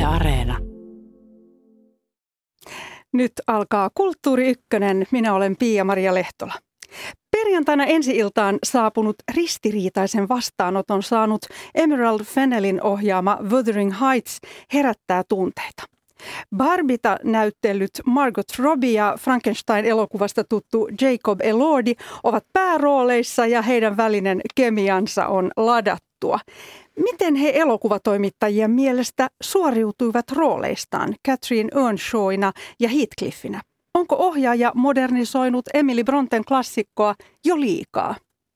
Areena. Nyt alkaa Kulttuuri Ykkönen. Minä olen Pia-Maria Lehtola. Perjantaina ensi-iltaan saapunut ristiriitaisen vastaanoton saanut Emerald Fennellin ohjaama Wuthering Heights herättää tunteita. Barbita näyttellyt Margot Robbie ja Frankenstein-elokuvasta tuttu Jacob Elordi ovat päärooleissa ja heidän välinen kemiansa on ladattua. Miten he elokuvatoimittajien mielestä suoriutuivat rooleistaan Catherine Earnshawina ja Heathcliffinä? Onko ohjaaja modernisoinut Emily Bronten klassikkoa jo liikaa?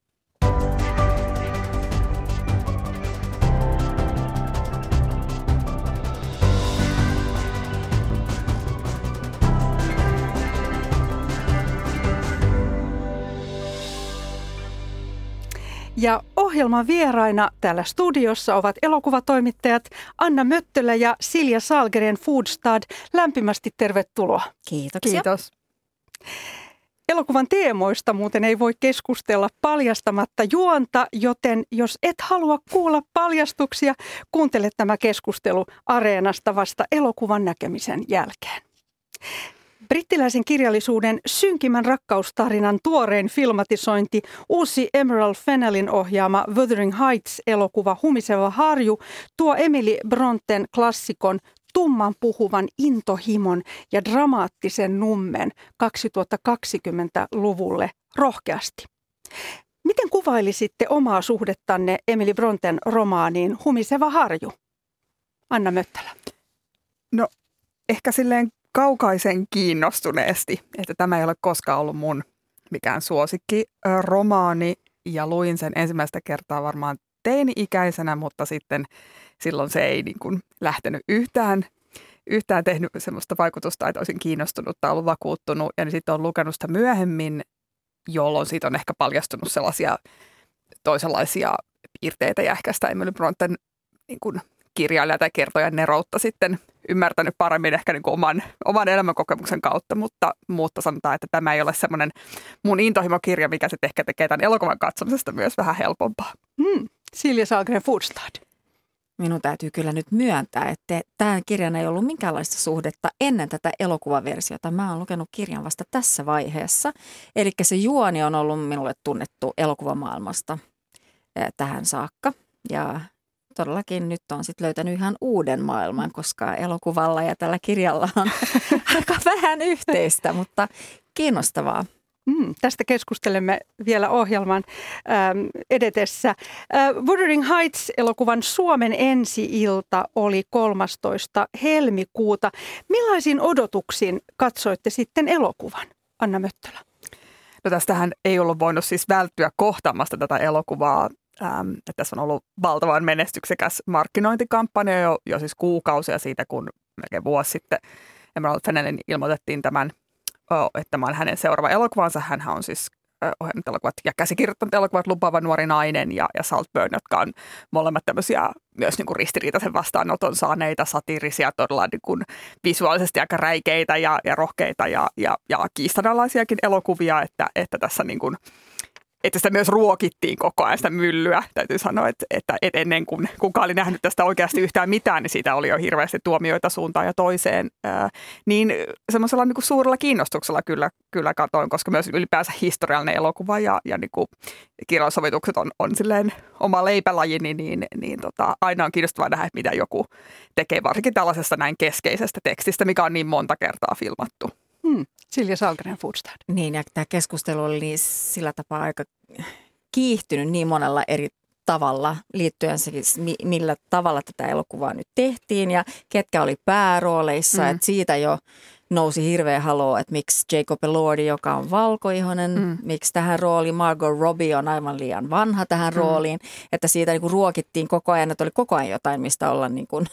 Ja ohjelman vieraina täällä studiossa ovat elokuvatoimittajat Anna Möttölä ja Silja Sahlgren Foodstad. Lämpimästi tervetuloa. Kiitoksia. Kiitos. Elokuvan teemoista muuten ei voi keskustella paljastamatta juonta, joten jos et halua kuulla paljastuksia, kuuntele tämä keskustelu Areenasta vasta elokuvan näkemisen jälkeen. Brittiläisen kirjallisuuden synkimmän rakkaustarinan tuorein filmatisointi, uusi Emerald Fennellin ohjaama Wuthering Heights-elokuva Humiseva harju tuo Emily Bronten klassikon tumman puhuvan intohimon ja dramaattisen nummen 2020-luvulle rohkeasti. Miten kuvailisitte omaa suhdettanne Emily Bronten romaaniin Humiseva harju? Anna Möttälä. No ehkä silleen kaukaisen kiinnostuneesti, että tämä ei ole koskaan ollut mun mikään suosikki romaani ja luin sen ensimmäistä kertaa varmaan teini-ikäisenä, mutta sitten silloin se ei niin kuin lähtenyt yhtään tehnyt semmoista vaikutusta, että olisin kiinnostunut tai ollut vakuuttunut ja niin sitten olen lukenut sitä myöhemmin, jolloin siitä on ehkä paljastunut sellaisia toisenlaisia piirteitä ja ehkä sitä Emily Bronten niin kuin kirjailija tai kertojan neroutta sitten ymmärtänyt paremmin ehkä niin kuin oman elämänkokemuksen kautta, mutta sanotaan, että tämä ei ole semmoinen mun intohimokirja, mikä sitten ehkä tekee tämän elokuvan katsomisesta myös vähän helpompaa. Silja Sahlgren Foodstad. Minun täytyy kyllä nyt myöntää, että tähän kirjan ei ollut minkäänlaista suhdetta ennen tätä elokuvaversiota. Mä oon lukenut kirjan vasta tässä vaiheessa. Eli se juoni on ollut minulle tunnettu elokuvamaailmasta tähän saakka. Ja todellakin nyt on sitten löytänyt ihan uuden maailman, koska elokuvalla ja tällä kirjalla on aika vähän yhteistä, mutta kiinnostavaa. Tästä keskustelemme vielä ohjelman edetessä. Wuthering Heights-elokuvan Suomen ensi-ilta oli 13. helmikuuta. Millaisin odotuksin katsoitte sitten elokuvan? Anna Möttölä. No tästähän ei ollut voinut siis välttyä kohtaamasta tätä elokuvaa. Tässä on ollut valtavan menestyksekäs markkinointikampanja jo siis kuukausia siitä, kun melkein vuosi sitten Emerald Fennellin ilmoitettiin että tämä on hänen seuraava elokuvansa. Hänhän on siis ohjannut elokuvat ja käsikirjoittanut elokuvat Lupaava nuori nainen ja Saltburn, jotka on molemmat tämmöisiä myös niin kuin ristiriitaisen vastaanoton saaneita, satiirisia, todella niin kuin visuaalisesti aika räikeitä ja rohkeita ja kiistanalaisiakin elokuvia, että tässä niin kuin että sitä myös ruokittiin koko ajan sitä myllyä. Täytyy sanoa, että ennen kuin kukaan oli nähnyt tästä oikeasti yhtään mitään, niin siitä oli jo hirveästi tuomioita suuntaan ja toiseen. Niin semmoisella niin kuin suurella kiinnostuksella kyllä katoin, koska myös ylipäänsä historiallinen elokuva ja niin kuin kirjallisovitukset on silleen oma leipälaji, niin aina on kiinnostavaa nähdä, mitä joku tekee, varsinkin tällaisesta näin keskeisestä tekstistä, mikä on niin monta kertaa filmattu. Silja Sahlgren Foodstad. Niin, ja tämä keskustelu oli sillä tapaa aika kiihtynyt niin monella eri tavalla liittyen siis millä tavalla tätä elokuvaa nyt tehtiin ja ketkä oli päärooleissa. Että siitä jo nousi hirveä haloo, että miksi Jacob Elordi, joka on valkoihoinen, miksi tähän rooliin Margot Robbie on aivan liian vanha tähän rooliin. Että siitä niin kuin ruokittiin koko ajan, että oli koko ajan jotain, mistä olla niin kuin,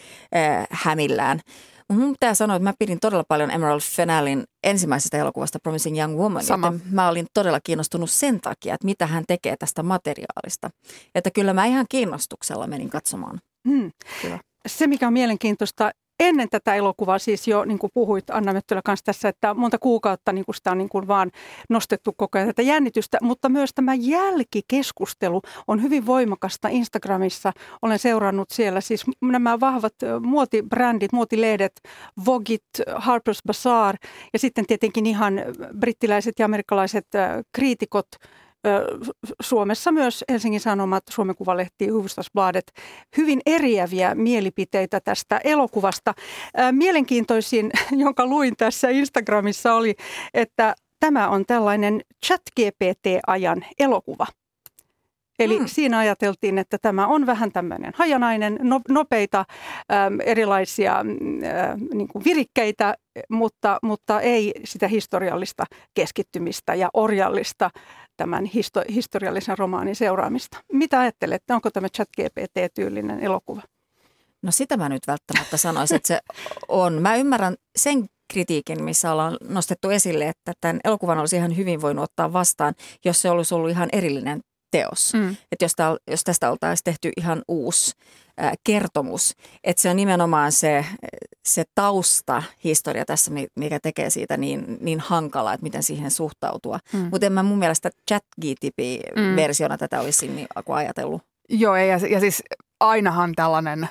hämillään. Mun pitää sanoa, että mä pidin todella paljon Emerald Fennellin ensimmäisestä elokuvasta Promising Young Woman. Mä olin todella kiinnostunut sen takia, että mitä hän tekee tästä materiaalista. Että kyllä mä ihan kiinnostuksella menin katsomaan. Se, mikä on mielenkiintoista ennen tätä elokuvaa, siis jo niin kuin puhuit Anna Möttölä kanssa tässä, että monta kuukautta niin kuin sitä on niin kuin vaan nostettu koko ajan tätä jännitystä, mutta myös tämä jälkikeskustelu on hyvin voimakasta Instagramissa. Olen seurannut siellä siis nämä vahvat muotibrändit, muotilehdet, Vogueit, Harper's Bazaar ja sitten tietenkin ihan brittiläiset ja amerikkalaiset kriitikot, Suomessa myös Helsingin Sanomat, Suomen Kuvalehti, Hufvudstadsbladet, hyvin eriäviä mielipiteitä tästä elokuvasta. Mielenkiintoisin, jonka luin tässä Instagramissa oli, että tämä on tällainen ChatGPT-ajan elokuva. Eli siinä ajateltiin, että tämä on vähän tämmöinen hajanainen, nopeita, erilaisia niin kuin virikkeitä, mutta ei sitä historiallista keskittymistä ja orjallista tämän historiallisen romaanin seuraamista. Mitä ajattelette, onko tämä ChatGPT-tyylinen elokuva? No sitä mä nyt välttämättä sanoisin, että se on. Mä ymmärrän sen kritiikin, missä ollaan nostettu esille, että tämän elokuvan olisi ihan hyvin voinut ottaa vastaan, jos se olisi ollut ihan erillinen teos. Että jos tästä oltaisiin tehty ihan uusi kertomus, että se on nimenomaan se taustahistoria tässä, mikä tekee siitä niin hankalaa, että miten siihen suhtautua. Mutta en mä mun mielestä ChatGPT-versiona tätä olisi niin ajatellut. Joo, ja siis ainahan tällainen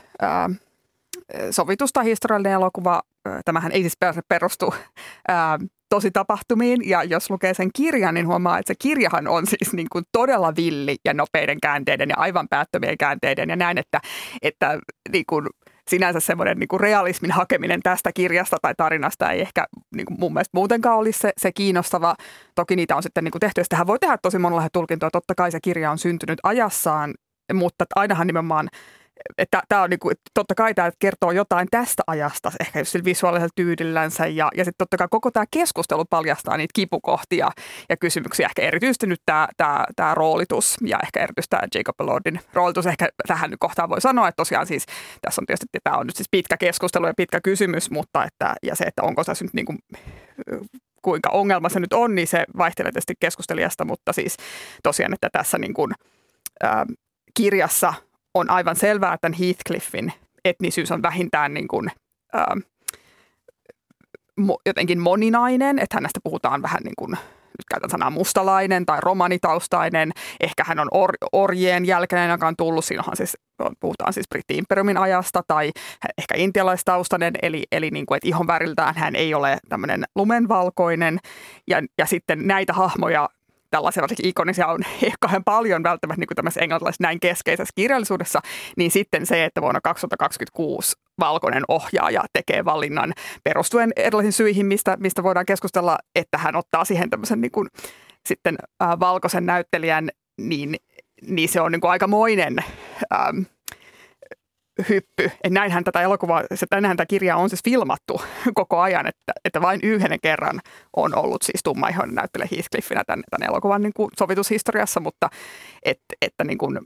sovitusta historiallinen elokuva, tämähän ei siis perustu tosi tapahtumiin, ja jos lukee sen kirjan, niin huomaa, että se kirjahan on siis niin kuin todella villi ja nopeiden käänteiden ja aivan päättömien käänteiden ja näin, että niin kuin sinänsä semmoinen niin kuin realismin hakeminen tästä kirjasta tai tarinasta ei ehkä niin kuin mun mielestä muutenkaan olisi se kiinnostava. Toki niitä on sitten niin kuin tehty, ja sitähän voi tehdä tosi monenlaisia tulkintoja. Totta kai se kirja on syntynyt ajassaan, mutta ainahan nimenomaan että tämä on niinku, totta kai tämä kertoo jotain tästä ajasta, ehkä just sillä visuaalisella tyylillänsä ja sitten totta kai koko tämä keskustelu paljastaa niitä kipukohtia ja kysymyksiä. Ehkä erityisesti nyt tämä roolitus ja ehkä erityisesti tämä Jacob Elordin roolitus. Ehkä tähän nyt kohtaan voi sanoa, että tosiaan siis tässä on tietysti, tämä on nyt siis pitkä keskustelu ja pitkä kysymys, mutta ja se, että onko tässä nyt niinku kuinka ongelma se nyt on, niin se vaihtelee tietysti keskustelijasta, mutta siis tosiaan, että tässä niin kuin, kirjassa on aivan selvää, että Heathcliffin etnisyys on vähintään niin kuin, jotenkin moninainen, että hänestä puhutaan vähän niin kuin, nyt käytän sanaa mustalainen tai romanitaustainen. Ehkä hän on orjien jälkeinen, joka on tullut, siinähän siis, puhutaan siis Britti-imperiumin ajasta, tai ehkä intialaistaustainen, eli niin kuin, että ihonväriltään hän ei ole tämmöinen lumenvalkoinen. Ja sitten näitä hahmoja, tällaisia varsinkin ikonisia on ehkä paljon välttämättä niin kuin tämmöisessä englantilaisessa näin keskeisessä kirjallisuudessa, niin sitten se, että vuonna 2026 valkoinen ohjaaja tekee valinnan perustuen erilaisiin syihin, mistä voidaan keskustella, että hän ottaa siihen tämmöisen niin kuin, sitten valkoisen näyttelijän, niin se on niin kuin aikamoinen hyppy. Että näinhän tätä elokuvaa, näinhän tätä kirjaa on siis filmattu koko ajan, että vain yhden kerran on ollut siis tummaihoinen näyttelijä Heathcliffinä tämän elokuvan niin kuin sovitushistoriassa, mutta että niin kuin,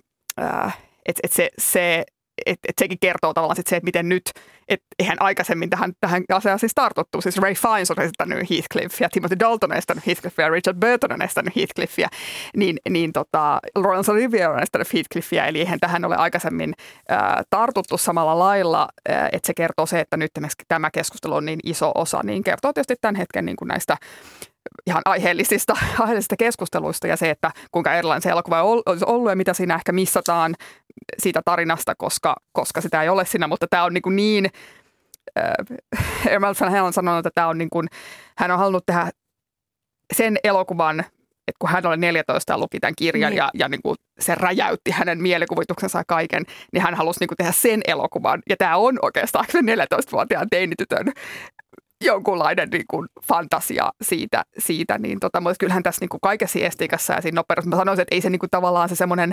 sekin kertoo tavallaan sit se, että miten nyt, että eihän aikaisemmin tähän asiaan siis tartuttu. Siis Ray Fiennes on esittänyt Heathcliffia, Timothy Dalton on esittänyt Heathcliffia, Richard Burton on esittänyt Heathcliffia, niin Laurence Olivier on esittänyt Heathcliffia, eli eihän tähän ole aikaisemmin tartuttu samalla lailla, että se kertoo se, että nyt tämä keskustelu on niin iso osa, niin kertoo tietysti tämän hetken niin kuin näistä ihan aiheellisista keskusteluista ja se, että kuinka erilainen se elokuva olisi ollut ja mitä siinä ehkä missataan siitä tarinasta, koska sitä ei ole siinä, mutta tämä on niin Emerald Fennell on sanonut, että tämä on niin kuin, hän on halunnut tehdä sen elokuvan, että kun hän oli 14 ja luki tämän kirjan ja niin kuin se räjäytti hänen mielikuvituksensa ja kaiken, niin hän halusi niin kuin tehdä sen elokuvan. Ja tämä on oikeastaan 14-vuotiaan teinitytön jonkunlainen niin kuin fantasia siitä niin mutta kyllähän tässä niin kuin kaikessa estiikassa ja siinä nopeudessa mä sanoisin, että ei se niin kuin tavallaan se semmoinen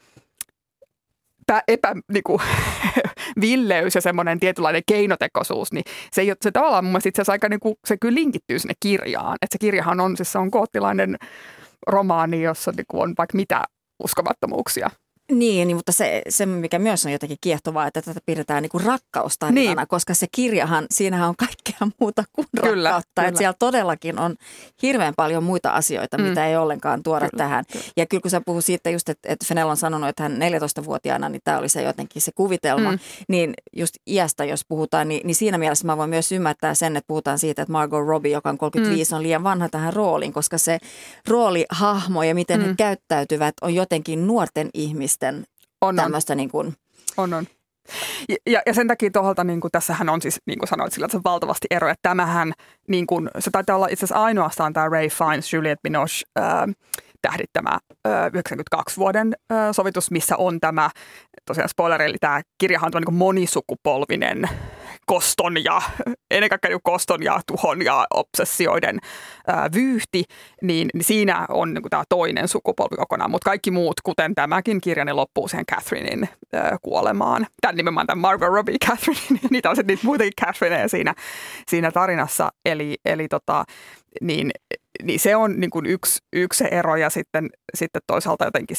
niin kuin villeys ja semmoinen tietynlainen keinotekoisuus, niin se tavallaan mun mielestä itse asiassa aika niin kuin, se kyllä linkittyy sinne kirjaan. Että se kirjahan on, siis se on goottilainen romaani, jossa niin kuin on vaikka mitä uskomattomuuksia. Niin, mutta se, mikä myös on jotenkin kiehtovaa, että tätä pidetään niin kuin rakkaustarinana, koska se kirjahan, siinähän on kaikkea muuta kuin rakkautta. Että siellä todellakin on hirveän paljon muita asioita, mitä ei ollenkaan tuoda tähän. Ja kyllä kun sä puhut siitä just, että Fennell on sanonut, että hän 14-vuotiaana, niin tämä oli se jotenkin se kuvitelma. Niin just iästä, jos puhutaan, niin siinä mielessä mä voin myös ymmärtää sen, että puhutaan siitä, että Margot Robbie, joka on 35, on liian vanha tähän rooliin, koska se roolihahmo ja miten he käyttäytyvät on jotenkin nuorten ihmisten tämmöistä niin kuin. On. Ja sen takia tuolta, niin kuin tässähän on siis, niin kuin sanoit, sillä, että se on valtavasti eroja. Tämähän, niin kuin, se taitaa olla itse asiassa ainoastaan tämä Ray Fiennes, Juliette Binoche tähdittämä 92 vuoden sovitus, missä on tämä, tosiaan spoileri, eli tämä kirjahan on niin kuin monisukupolvinen koston ja ennen kaikkea koston ja tuhon ja obsessioiden vyyhti, niin siinä on niin kuin tämä toinen sukupolvi kokonaan. Mutta kaikki muut, kuten tämäkin kirja, ne loppuu siihen Catherinein kuolemaan. Tämän nimenomaan tämän Margot Robbie Catherine, niitä on sitten niitä muitakin Catherineja siinä tarinassa. Eli niin se on niin kuin yksi se ero ja sitten toisaalta jotenkin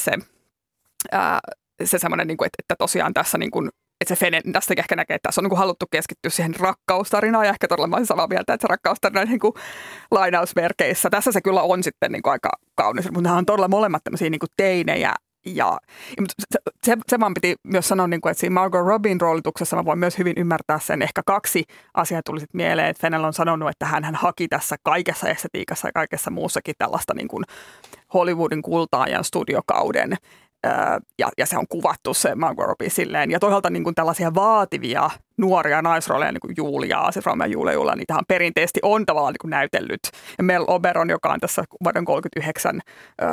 se semmoinen, niin kuin, että tosiaan tässä niin kuin, että se Fennell tästä ehkä näkee, että tässä on niin kuin haluttu keskittyä siihen rakkaustarinaan ja ehkä todella mä olen samaa mieltä, että se rakkaustarina niin kuin lainausmerkeissä. Tässä se kyllä on sitten niin kuin aika kaunis, mutta nämä on todella molemmat tämmöisiä niin kuin teinejä. Ja se vaan piti myös sanoa, niin kuin, että siinä Margot Robbien roolituksessa mä voin myös hyvin ymmärtää sen. Ehkä kaksi asiaa tuli sitten mieleen, että Fennell on sanonut, että hän haki tässä kaikessa estetiikassa ja kaikessa muussakin tällaista niin kuin Hollywoodin kulta-ajan studiokauden. Ja se on kuvattu se Margot Robbie silleen. Ja toisaalta niin kuin tällaisia vaativia nuoria naisrooleja, niin kuin Julia, siis Romeo ja Julia, niitähän perinteisesti on tavallaan niin kuin näytellyt. Ja Mel Oberon, joka on tässä vuoden 39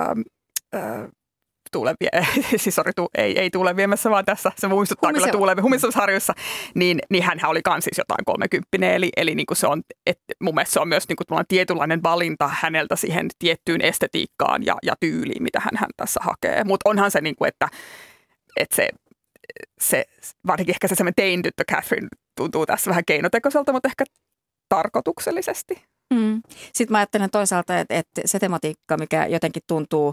ei Tuulen viemässä, vaan tässä se muistuttaa kyllä Tuulen humistusharjussa, niin hänhän oli kans siis jotain 30, eli niin kuin se on, että mun mielestä se on myös niin kuin tietynlainen valinta häneltä siihen tiettyyn estetiikkaan ja tyyliin, mitä hän tässä hakee. Mutta onhan se, niin kuin, että se varsinkin ehkä se semmoinen teintyttö Catherine tuntuu tässä vähän keinotekoiselta, mutta ehkä tarkoituksellisesti. Sitten mä ajattelen toisaalta, että se tematiikka, mikä jotenkin tuntuu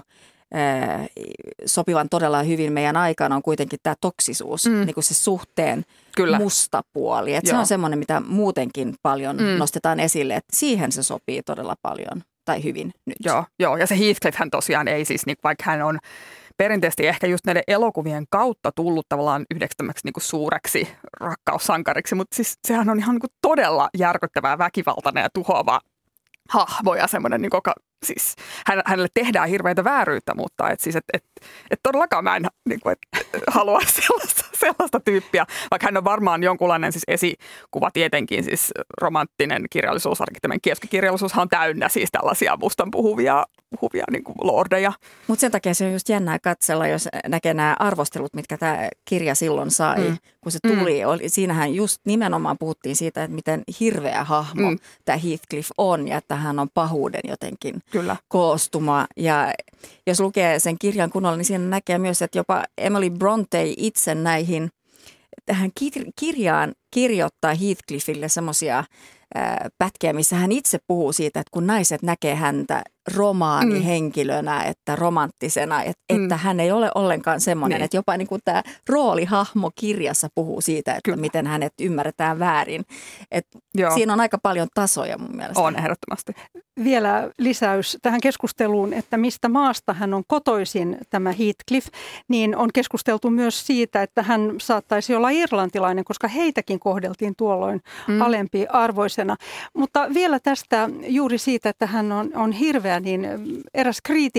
sopivan todella hyvin meidän aikaan, on kuitenkin tämä toksisuus, niin kuin se suhteen musta puoli. Että se on semmoinen, mitä muutenkin paljon nostetaan esille, että siihen se sopii todella paljon tai hyvin nyt. Joo. Ja se Heathcliff hän tosiaan ei siis, niin vaikka hän on perinteisesti ehkä just näiden elokuvien kautta tullut tavallaan yhdeksi tämmöiseksi niin kuin suureksi rakkaussankariksi, mutta siis sehän on ihan niin kuin todella järkyttävää, väkivaltainen ja tuhoava hahmo ja semmoinen, niin siis hänelle tehdään hirveitä vääryyttä, mutta siis, todellakaan mä en niin kuin, halua sellaista tyyppiä, vaikka hän on varmaan jonkunlainen siis esikuva tietenkin, siis romanttinen kirjallisuus, arkkitehtuurin keskikirjallisuushan on täynnä siis tällaisia mustan puhuvia niin kuin lordeja. Mutta sen takia se on just jännää katsella, jos näkee nämä arvostelut, mitkä tämä kirja silloin sai, kun se tuli. Siinähän just nimenomaan puhuttiin siitä, että miten hirveä hahmo tämä Heathcliff on ja että hän on pahuuden jotenkin koostuma. Ja jos lukee sen kirjan kunnolla, niin siinä näkee myös, että jopa Emily Bronte itse tähän kirjaan kirjoittaa Heathcliffille semmoisia pätkiä, missä hän itse puhuu siitä, että kun naiset näkee häntä romaanihenkilönä, että romanttisena, että hän ei ole ollenkaan semmoinen, että jopa niin kuin tämä roolihahmo kirjassa puhuu siitä, että miten hänet ymmärretään väärin. Siinä on aika paljon tasoja mun mielestä. On ehdottomasti. Vielä lisäys tähän keskusteluun, että mistä maasta hän on kotoisin, tämä Heathcliff, niin on keskusteltu myös siitä, että hän saattaisi olla irlantilainen, koska heitäkin kohdeltiin tuolloin alempiarvoisena. Mutta vielä tästä juuri siitä, että hän on hirveä, niin eräs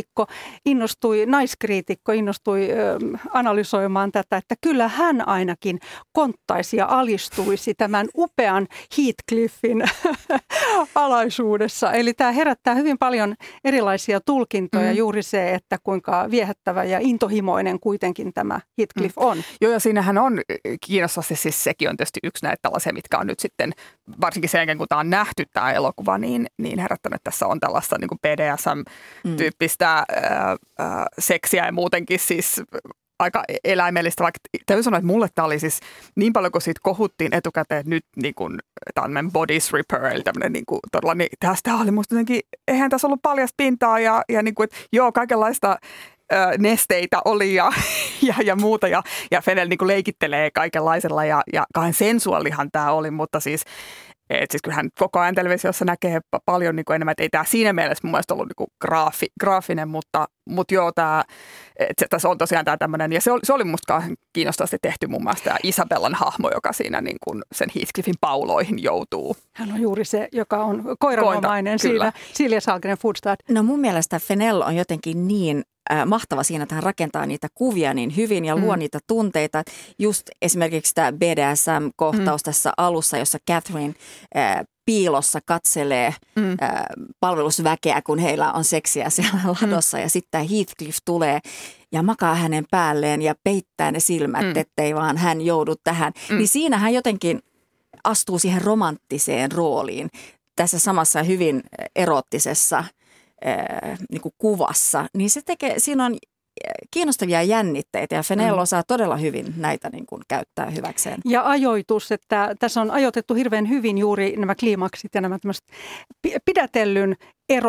naiskriitikko innostui analysoimaan tätä, että kyllä hän ainakin konttaisi ja alistuisi tämän upean Heathcliffin alaisuudessa. Eli tämä herättää hyvin paljon erilaisia tulkintoja, juuri se, että kuinka viehättävä ja intohimoinen kuitenkin tämä Heathcliff on. Joo, ja siinähän on kiinnostavasti, siis sekin on tietysti yksi näitä tällaisia, mitkä on nyt sitten, varsinkin sen jälkeen kun tämä on nähty tämä elokuva, niin herättänyt, että tässä on tällaista niin kuin BDSM-tyyppistä seksiä ja muutenkin siis aika eläimellistä, vaikka täytyy sanoa, että mulle tämä oli siis niin paljon, kun siitä kohuttiin etukäteen, että nyt niin kuin tämmöinen bodies repair, eli tämmöinen niin kuin todella, niin tästä oli musta jotenkin, eihän tässä ollut paljasta pintaa ja niin kuin, että joo, kaikenlaista nesteitä oli ja muuta. Ja Fennell niin kuin leikittelee kaikenlaisella ja kahden sensuaalihan tämä oli, mutta siis kyllähän koko ajan televisiossa näkee paljon niin kuin enemmän, että ei tämä siinä mielessä mun mielestä ollut niin kuin graafinen, mutta joo, tässä on tosiaan tämä tämmöinen, ja se oli musta kiinnostavasti tehty mun mielestä tämä Isabellan hahmo, joka siinä niin kuin sen Heathcliffin pauloihin joutuu. Hän on juuri se, joka on koiranomainen siinä Silja Sahlgren Foodstad. No mun mielestä Fennell on jotenkin niin mahtava siinä, että hän rakentaa niitä kuvia niin hyvin ja luo niitä tunteita. Just esimerkiksi tämä BDSM-kohtaus tässä alussa, jossa Catherine piilossa katselee palvelusväkeä, kun heillä on seksiä siellä ladossa. Ja sitten Heathcliff tulee ja makaa hänen päälleen ja peittää ne silmät, ettei vaan hän joudu tähän. Niin siinä hän jotenkin astuu siihen romanttiseen rooliin tässä samassa hyvin eroottisessa niin kuin kuvassa, niin siinä on kiinnostavia jännitteitä ja Fennell osaa todella hyvin näitä niin kuin käyttää hyväkseen. Ja ajoitus, että tässä on ajoitettu hirveän hyvin juuri nämä kliimaksit ja nämä tämmöiset pidätellyn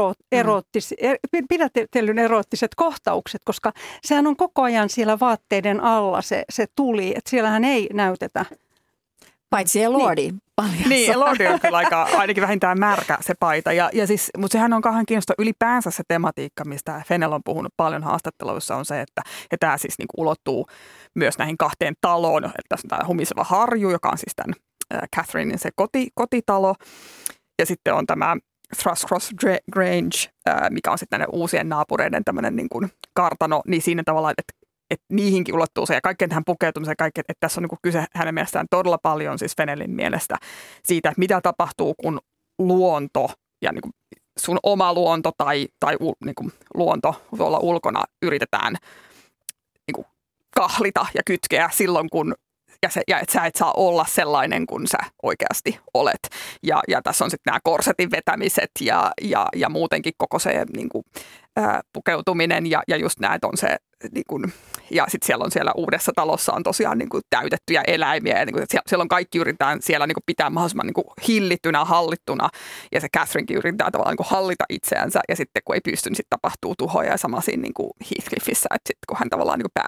eroottiset kohtaukset, kohtaukset, koska sehän on koko ajan siellä vaatteiden alla se tuli, että siellähän ei näytetä. Paitsi Elordi paljassa. Niin, Elordi on kyllä ainakin vähintään märkä se paita. Mutta sehän on kauhean kiinnostava ylipäänsä se tematiikka, mistä Fennell on puhunut paljon haastatteluissa, on se, että tämä siis niinku ulottuu myös näihin kahteen taloon. Eli tässä on tämä humiseva harju, joka on siis tämän Catherinein se kotitalo. Ja sitten on tämä Thrushcross Grange, mikä on sitten uusien naapureiden tämmöinen niin kuin kartano, niin siinä tavallaan, että niihinkin ulottuu se ja kaikkeen tähän pukeutumiseen, että tässä on niin kuin kyse hänen mielestään todella paljon siis Fennellin mielestä siitä, että mitä tapahtuu, kun luonto ja niin kuin sun oma luonto tai niin kuin luonto tuolla ulkona yritetään niin kuin kahlita ja kytkeä silloin, kun ja että sä et saa olla sellainen kuin sä oikeasti olet. Ja tässä on sitten nämä korsetin vetämiset ja muutenkin koko se niin kuin, pukeutuminen ja just nämä, että on se niin kuin, ja sitten siellä uudessa talossa on tosiaan niin kuin täytettyjä eläimiä ja niin kuin, siellä on kaikki yritetään siellä niin kuin pitää mahdollisimman niin kuin hillittynä, hallittuna ja se Catherinekin yrittää tavallaan niin kuin hallita itseänsä ja sitten kun ei pysty, niin sitten tapahtuu tuhoja ja sama siinä niin kuin Heathcliffissä, että sitten kun hän tavallaan niin kuin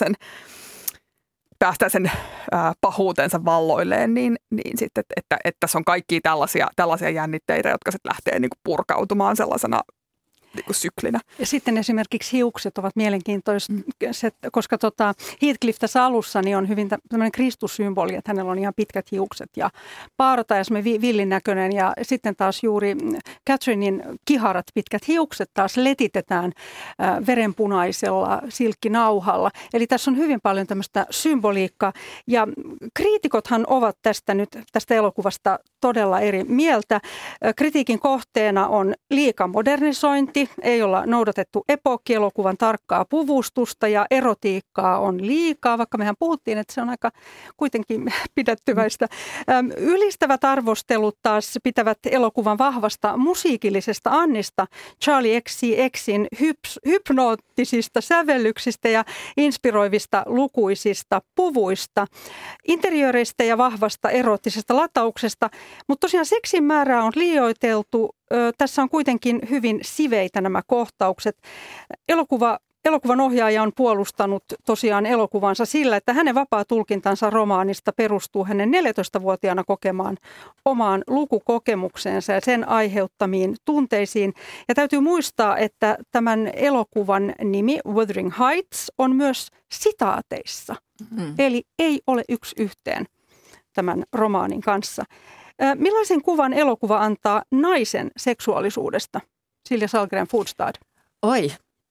päästää sen pahuutensa valloilleen, niin sitten, että tässä on kaikkia tällaisia jännitteitä, jotka sitten lähtee niin kuin purkautumaan sellaisena niin kuin syklinä. Ja sitten esimerkiksi hiukset ovat mielenkiintoiset, koska Heathcliff tässä alussa niin on hyvin tämmöinen kristussymboli, että hänellä on ihan pitkät hiukset ja paarata ja semmoinen villin näköinen. Ja sitten taas juuri Catherinein kiharat pitkät hiukset taas letitetään verenpunaisella silkkinauhalla. Eli tässä on hyvin paljon tämmöistä symboliikkaa. Ja kriitikothan ovat tästä elokuvasta todella eri mieltä. Kritiikin kohteena on liika modernisointi, ei olla noudatettu epokkielokuvan tarkkaa puvustusta ja erotiikkaa on liikaa, vaikka mehän puhuttiin, että se on aika kuitenkin pidättyväistä. Ylistävät arvostelut taas pitävät elokuvan vahvasta musiikillisesta annista, Charlie XCXin hypnoottisista sävellyksistä ja inspiroivista lukuisista puvuista, interiöreistä ja vahvasta eroottisesta latauksesta, mutta tosiaan seksin määrää on liioiteltu. Tässä on kuitenkin hyvin siveitä nämä kohtaukset. Elokuvan ohjaaja on puolustanut tosiaan elokuvansa sillä, että hänen vapaa tulkintansa romaanista perustuu hänen 14-vuotiaana kokemaan omaan lukukokemukseensa ja sen aiheuttamiin tunteisiin. Ja täytyy muistaa, että tämän elokuvan nimi Wuthering Heights on myös sitaateissa. Eli ei ole yksi yhteen tämän romaanin kanssa. Millaisen kuvan elokuva antaa naisen seksuaalisuudesta? Silja Sahlgren Foodstad. Oi.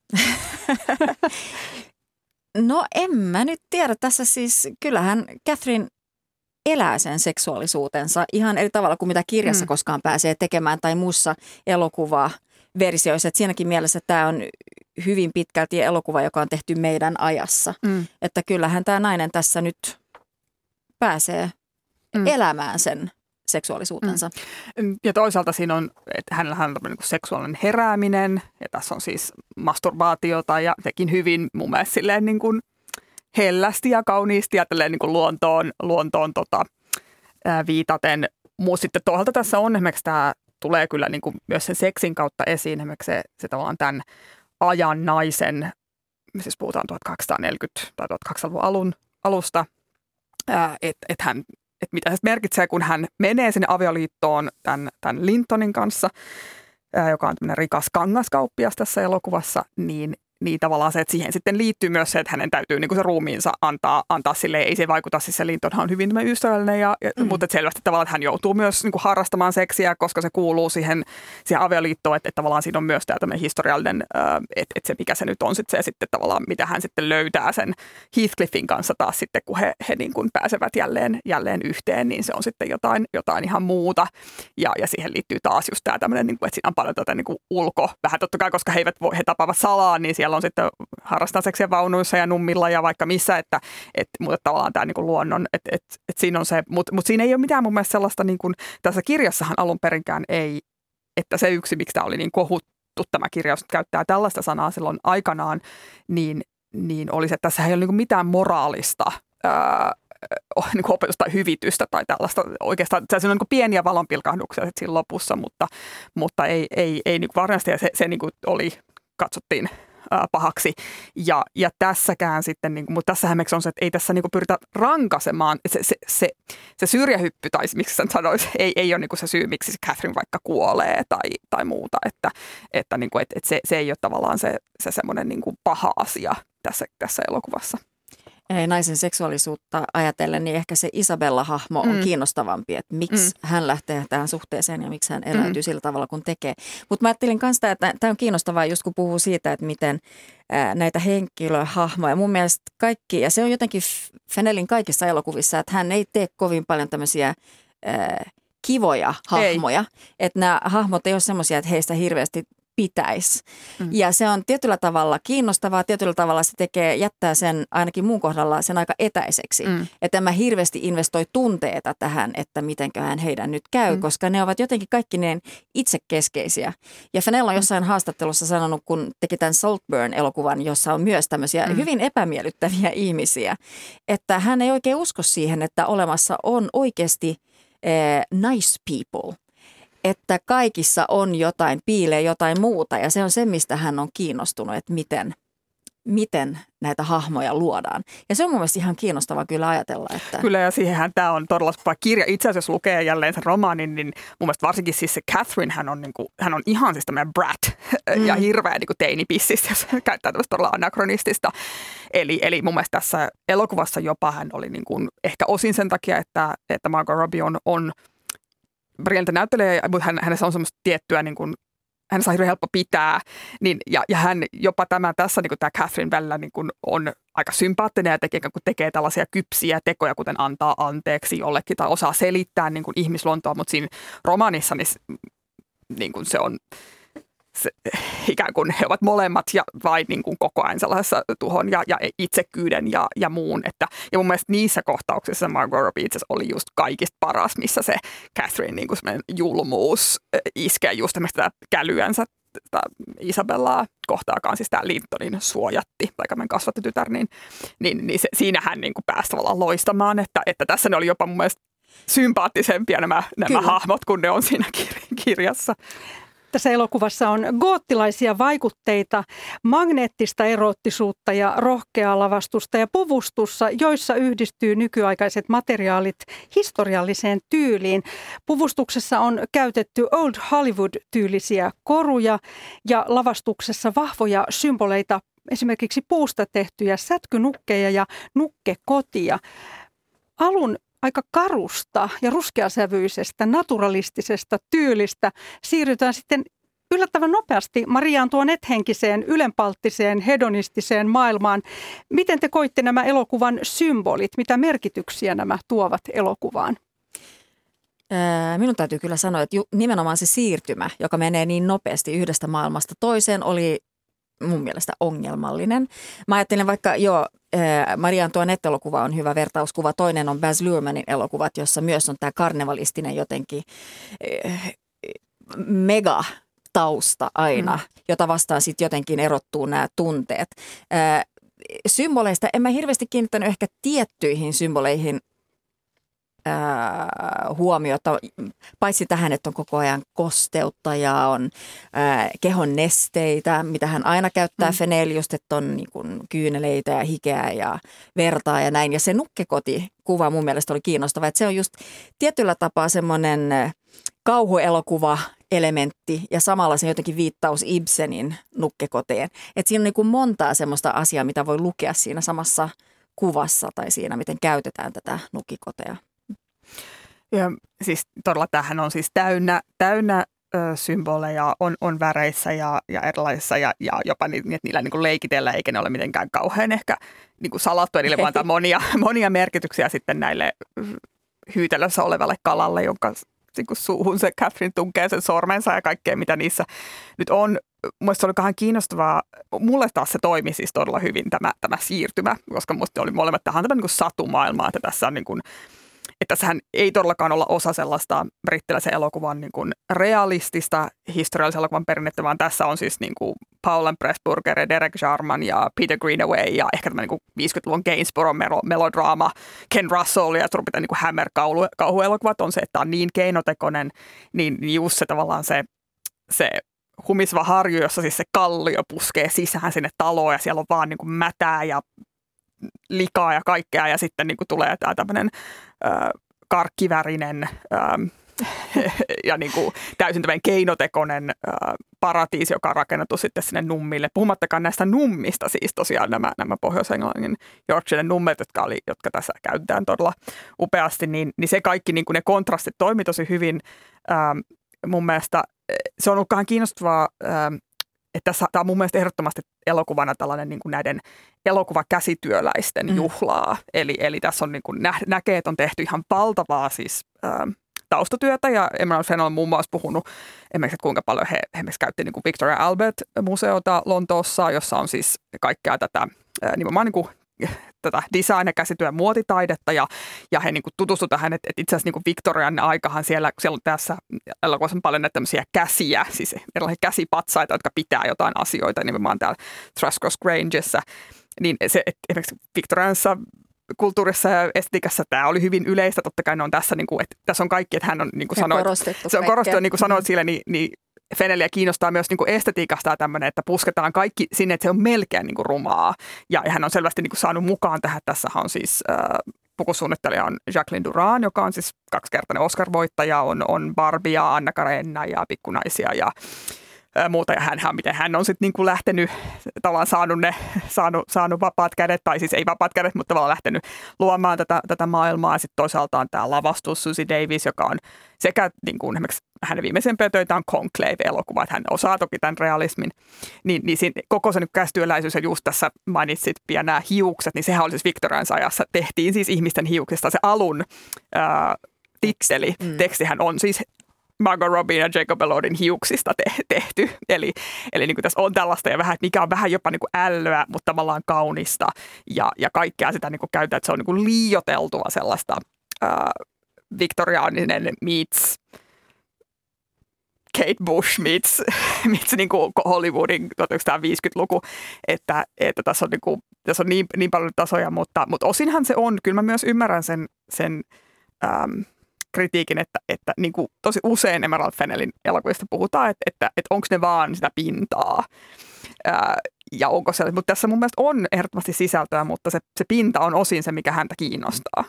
No en mä nyt tiedä. Tässä siis kyllähän Catherine elää sen seksuaalisuutensa ihan eri tavalla kuin mitä kirjassa koskaan pääsee tekemään tai muussa elokuvaversioissa. Et siinäkin mielessä tämä on hyvin pitkälti elokuva, joka on tehty meidän ajassa. Että kyllähän tämä nainen tässä nyt pääsee elämään sen seksuaalisuutensa. Ja toisaalta siinä on, että hänellä on niin kuin seksuaalinen herääminen ja tässä on siis masturbaatiota ja tekin hyvin mun mielestä silleen niin kuin hellästi ja kauniisti ja niin kuin luontoon viitaten. Mutta sitten toisaalta tässä on esimerkiksi tämä tulee kyllä niin kuin myös sen seksin kautta esiin esimerkiksi se tavallaan tämän ajan naisen siis puhutaan 1840 tai 1800-luvun alusta, että mitä se merkitsee, kun hän menee sinne avioliittoon tämän Lintonin kanssa, joka on tämmöinen rikas kangaskauppias tässä elokuvassa, niin tavallaan se, että siihen sitten liittyy myös se, että hänen täytyy niin kuin se ruumiinsa antaa sille, ei se vaikuta, siis se Lintonhan on hyvin ystävällinen, mutta selvästi tavallaan, että hän joutuu myös niin kuin harrastamaan seksiä, koska se kuuluu siihen avioliittoon, että tavallaan siinä on myös tämä tämmöinen historiallinen, että se mikä se nyt on sitten se, ja sitten tavallaan mitä hän sitten löytää sen Heathcliffin kanssa taas sitten, kun he niin kuin pääsevät jälleen yhteen, niin se on sitten jotain ihan muuta, ja siihen liittyy taas just tämä tämmöinen, niin kuin, että siinä on paljon tätä niin kuin vähän totta kai, koska he tapaavat salaa, niin siellä on sitten harrastaa seksiä vaunuissa ja nummilla ja vaikka missä, mutta tavallaan tämä niin kuin luonnon, että siinä on se, mutta siinä ei ole mitään mun mielestä sellaista, niin kuin, tässä kirjassahan alun perinkään ei, että se yksi, miksi tämä oli niin kohuttu tämä kirjaus, käyttää tällaista sanaa silloin aikanaan, niin oli se, että tässä ei ole niin kuin mitään moraalista niin kuin opetusta tai hyvitystä tai tällaista oikeastaan, se on niin kuin pieniä valonpilkahduksia siinä lopussa, mutta ei niin kuin varsinaisesti, ja se niin kuin katsottiin pahaksi. Ja tässäkään sitten, niin kuin, mutta tässä hämmeksi on se, että ei tässä niin kuin pyritä rankaisemaan. Se syrjähyppy, tai miksi sen sanoisi, ei ole niin kuin se syy, miksi Catherine vaikka kuolee tai muuta. Että, niin kuin, että se ei ole tavallaan se semmoinen niin kuin paha asia tässä elokuvassa. Naisen seksuaalisuutta ajatellen, niin ehkä se Isabella-hahmo on kiinnostavampi, että miksi hän lähtee tähän suhteeseen ja miksi hän eläytyy sillä tavalla, kun tekee. Mutta mä ajattelin myös, että tämä on kiinnostavaa, just kun puhuu siitä, että miten näitä henkilöhahmoja, mun mielestä kaikki, ja se on jotenkin Fennellin kaikissa elokuvissa, että hän ei tee kovin paljon tämmöisiä kivoja hahmoja, että nämä hahmot ei ole semmoisia, että heistä hirveästi pitäisi. Ja se on tietyllä tavalla kiinnostavaa, tietyllä tavalla se jättää sen ainakin muun kohdalla sen aika etäiseksi. Että mä hirveästi investoi tunteita tähän, että mitenköhän heidän nyt käy, koska ne ovat jotenkin kaikki ne itsekeskeisiä. Ja Fennell on jossain haastattelussa sanonut, kun teki tämän Saltburn-elokuvan, jossa on myös tämmöisiä hyvin epämiellyttäviä ihmisiä, että hän ei oikein usko siihen, että olemassa on oikeasti nice people. Että kaikissa on jotain, piilee jotain muuta, ja se on se, mistä hän on kiinnostunut, että miten näitä hahmoja luodaan. Ja se on mun mielestä ihan kiinnostavaa kyllä ajatella. Että kyllä, ja siihenhän tämä on todella kirja. Itse asiassa, jos lukee jälleen sen romaanin, niin mun mielestä varsinkin siis se Catherine, hän on ihan siis tämmöinen brat ja hirveä niin kuin teinipissis, jos käyttää tämmöistä todella anakronistista. Eli mun mielestä tässä elokuvassa jopa hän oli niin kuin, ehkä osin sen takia, että Margot Robbie on briljantti näyttelijä, mutta hänessä on semmoista tiettyä, niin kuin, hänessä on hirveän helppo pitää, niin, ja hän jopa tässä niin kuin tämä Catherine välillä niin kuin on aika sympaattinen ja tekee tällaisia kypsiä tekoja, kuten antaa anteeksi jollekin tai osaa selittää niin kuin ihmisluontoa, mutta siinä romaanissa niin kuin se on ikään kuin he ovat molemmat ja vain niin kuin koko ajan sellaisessa tuhon ja itsekkyyden ja muun. Ja mun mielestä niissä kohtauksissa Margot Robbie itse asiassa oli just kaikista paras, missä se Catherine niin kuin julmuus iskee just tämmöistä kälyänsä Isabellaa kohtaakaan, siis tämä Lintonin suojatti, vaikka kasvatti tytär, niin siinä hän niin kuin pääsi tavallaan loistamaan, että tässä ne oli jopa mun mielestä sympaattisempia nämä hahmot, kun ne on siinä kirjassa. Tässä elokuvassa on goottilaisia vaikutteita, magneettista eroottisuutta ja rohkeaa lavastusta ja puvustussa, joissa yhdistyy nykyaikaiset materiaalit historialliseen tyyliin. Puvustuksessa on käytetty Old Hollywood-tyylisiä koruja ja lavastuksessa vahvoja symboleita, esimerkiksi puusta tehtyjä sätkynukkeja ja nukkekotia. Alun aika karusta ja ruskeasävyisestä, naturalistisesta tyylistä siirrytään sitten yllättävän nopeasti Marie Antoinette-henkiseen, ylenpalttiseen, hedonistiseen maailmaan. Miten te koitte nämä elokuvan symbolit? Mitä merkityksiä nämä tuovat elokuvaan? Minun täytyy kyllä sanoa, että nimenomaan se siirtymä, joka menee niin nopeasti yhdestä maailmasta toiseen, oli mun mielestä ongelmallinen. Mä ajattelen vaikka Marie Antoinette-elokuva on hyvä vertauskuva. Toinen on Baz Luhrmannin elokuvat, jossa myös on tämä karnevalistinen jotenkin mega tausta aina, jota vastaan sitten jotenkin erottuu nämä tunteet. Symboleista en mä hirveästi kiinnittänyt ehkä tiettyihin symboleihin huomiota, paitsi tähän, että on koko ajan kosteutta ja on kehon nesteitä, mitä hän aina käyttää Feneliusta, että on niin kuin kyyneleitä ja hikeä ja vertaa ja näin. Ja se nukkekotikuva mun mielestä oli kiinnostava, että se on just tietyllä tapaa semmoinen kauhuelokuva-elementti ja samalla se jotenkin viittaus Ibsenin nukkekoteen. Että siinä on niin kuin montaa semmoista asiaa, mitä voi lukea siinä samassa kuvassa tai siinä, miten käytetään tätä nukkikotea. Ja siis todella tämähän on siis täynnä symboleja, on väreissä ja erilaisissa ja jopa että niillä niin kuin leikitellä, eikä ne ole mitenkään kauhean ehkä niin kuin salattu, niille vaan antaa monia merkityksiä sitten näille hyytelössä olevalle kalalle, jonka suuhun se Catherine tunkee sen sormensa ja kaikkea, mitä niissä nyt on. Mielestäni se oli vähän kiinnostavaa. Mulle taas se toimi siis todella hyvin tämä siirtymä, koska musta oli molemmat tähän niin kuin satumaailmaa, että tässä on niin kuin, että tässähän ei todellakaan olla osa sellaista brittiläisen elokuvan niin kuin realistista historiallisen elokuvan perinnettä, vaan tässä on siis niin kuin Paul Pressburger ja Derek Jarman ja Peter Greenaway ja ehkä tämä niin kuin 50-luvun Gainsborough melodraama, Ken Russell ja turpita niin kuin Hammer-kauhuelokuvat on se, että on niin keinotekoinen, niin just se tavallaan se humisva harju, jossa siis se kallio puskee sisään sinne taloon ja siellä on vaan niin kuin mätää ja likaa ja kaikkea ja sitten niin kuin tulee tämä tämmöinen karkkivärinen ja niin kuin täysin tämmöinen keinotekoinen paratiisi, joka on rakennettu sitten sinne nummille. Puhumattakaan näistä nummista, siis tosiaan nämä Pohjois-Englannin Yorkshiren nummet, jotka tässä käytetään todella upeasti, niin se kaikki niin kuin ne kontrastit toimi tosi hyvin. Mun mielestä se on ollut vähän kiinnostavaa, että tämä on mun mielestä ehdottomasti elokuvana tällainen niin kuin näiden elokuvakäsityöläisten juhlaa. Eli tässä on niin kuin näkee, että on tehty ihan valtavaa siis taustatyötä ja Emerald Fennell on muun muassa puhunut esimerkiksi, kuinka paljon he esimerkiksi käytti niin kuin Victoria Albert-museota Lontoossa, jossa on siis kaikkea tätä nimenomaan niin kuin tätä design- ja käsityön muotitaidetta ja he niin kuin tutustuivat tähän, että itse asiassa niin kuin Victorian aikahan siellä on tässä elokuvassa paljon näitä tämmöisiä käsiä, siis erilaisia käsipatsaita, jotka pitää jotain asioita, nimenomaan täällä Thrushcross Grangessa, niin se, että esimerkiksi Victorianissa kulttuurissa ja estetiikassa tämä oli hyvin yleistä, totta kai ne on tässä, niin kuin, että tässä on kaikki, että hän on niin kuin sanoit, se on korostettu, niin kuin sanoit sille, niin Fennelliä kiinnostaa myös niin kuin estetiikasta tämmöinen, että pusketaan kaikki sinne, että se on melkein niin kuin rumaa. Ja hän on selvästi niin kuin saanut mukaan tähän. Tässähän on siis pukusuunnittelija on Jacqueline Duran, joka on siis 2-kertainen Oscar-voittaja, on Barbie ja Anna Karenina ja Pikkunaisia ja muuta. Ja hän on sitten niin kuin lähtenyt, tavallaan saanut vapaat kädet, tai siis ei vapaat kädet, mutta tavallaan lähtenyt luomaan tätä maailmaa. Sitten toisaalta on tämä lavastus Susie Davis, joka on sekä niin kuin esimerkiksi hänen viimeisempiä töitä on Conclave-elokuva, että hän osaa toki tämän realismin. Niin siinä koko se käsityöläisyys, ja just tässä mainitsit pian nämä hiukset, niin sehän oli siis Victorian ajassa. Tehtiin siis ihmisten hiuksista se alun titteli. Tekstihän on siis Margot Robbie ja Jacob Elordin hiuksista tehty. Eli niin kuin tässä on tällaista, ja vähän, mikä on vähän jopa niin kuin ällöä, mutta tavallaan kaunista. Ja kaikkea sitä niin kuin käytetään, että se on niin kuin liioteltua sellaista viktoriaaninen meets Kate Bush meets niin kuin Hollywoodin 1950-luku, että tässä on niin paljon tasoja, mutta osinhan se on, kyllä mä myös ymmärrän sen kritiikin, että niin kuin tosi usein Emerald Fennellin elokuvista puhutaan, että onko ne vaan sitä pintaa. Ja onko se, mutta tässä mun mielestä on ehdottomasti sisältöä, mutta se pinta on osin se, mikä häntä kiinnostaa.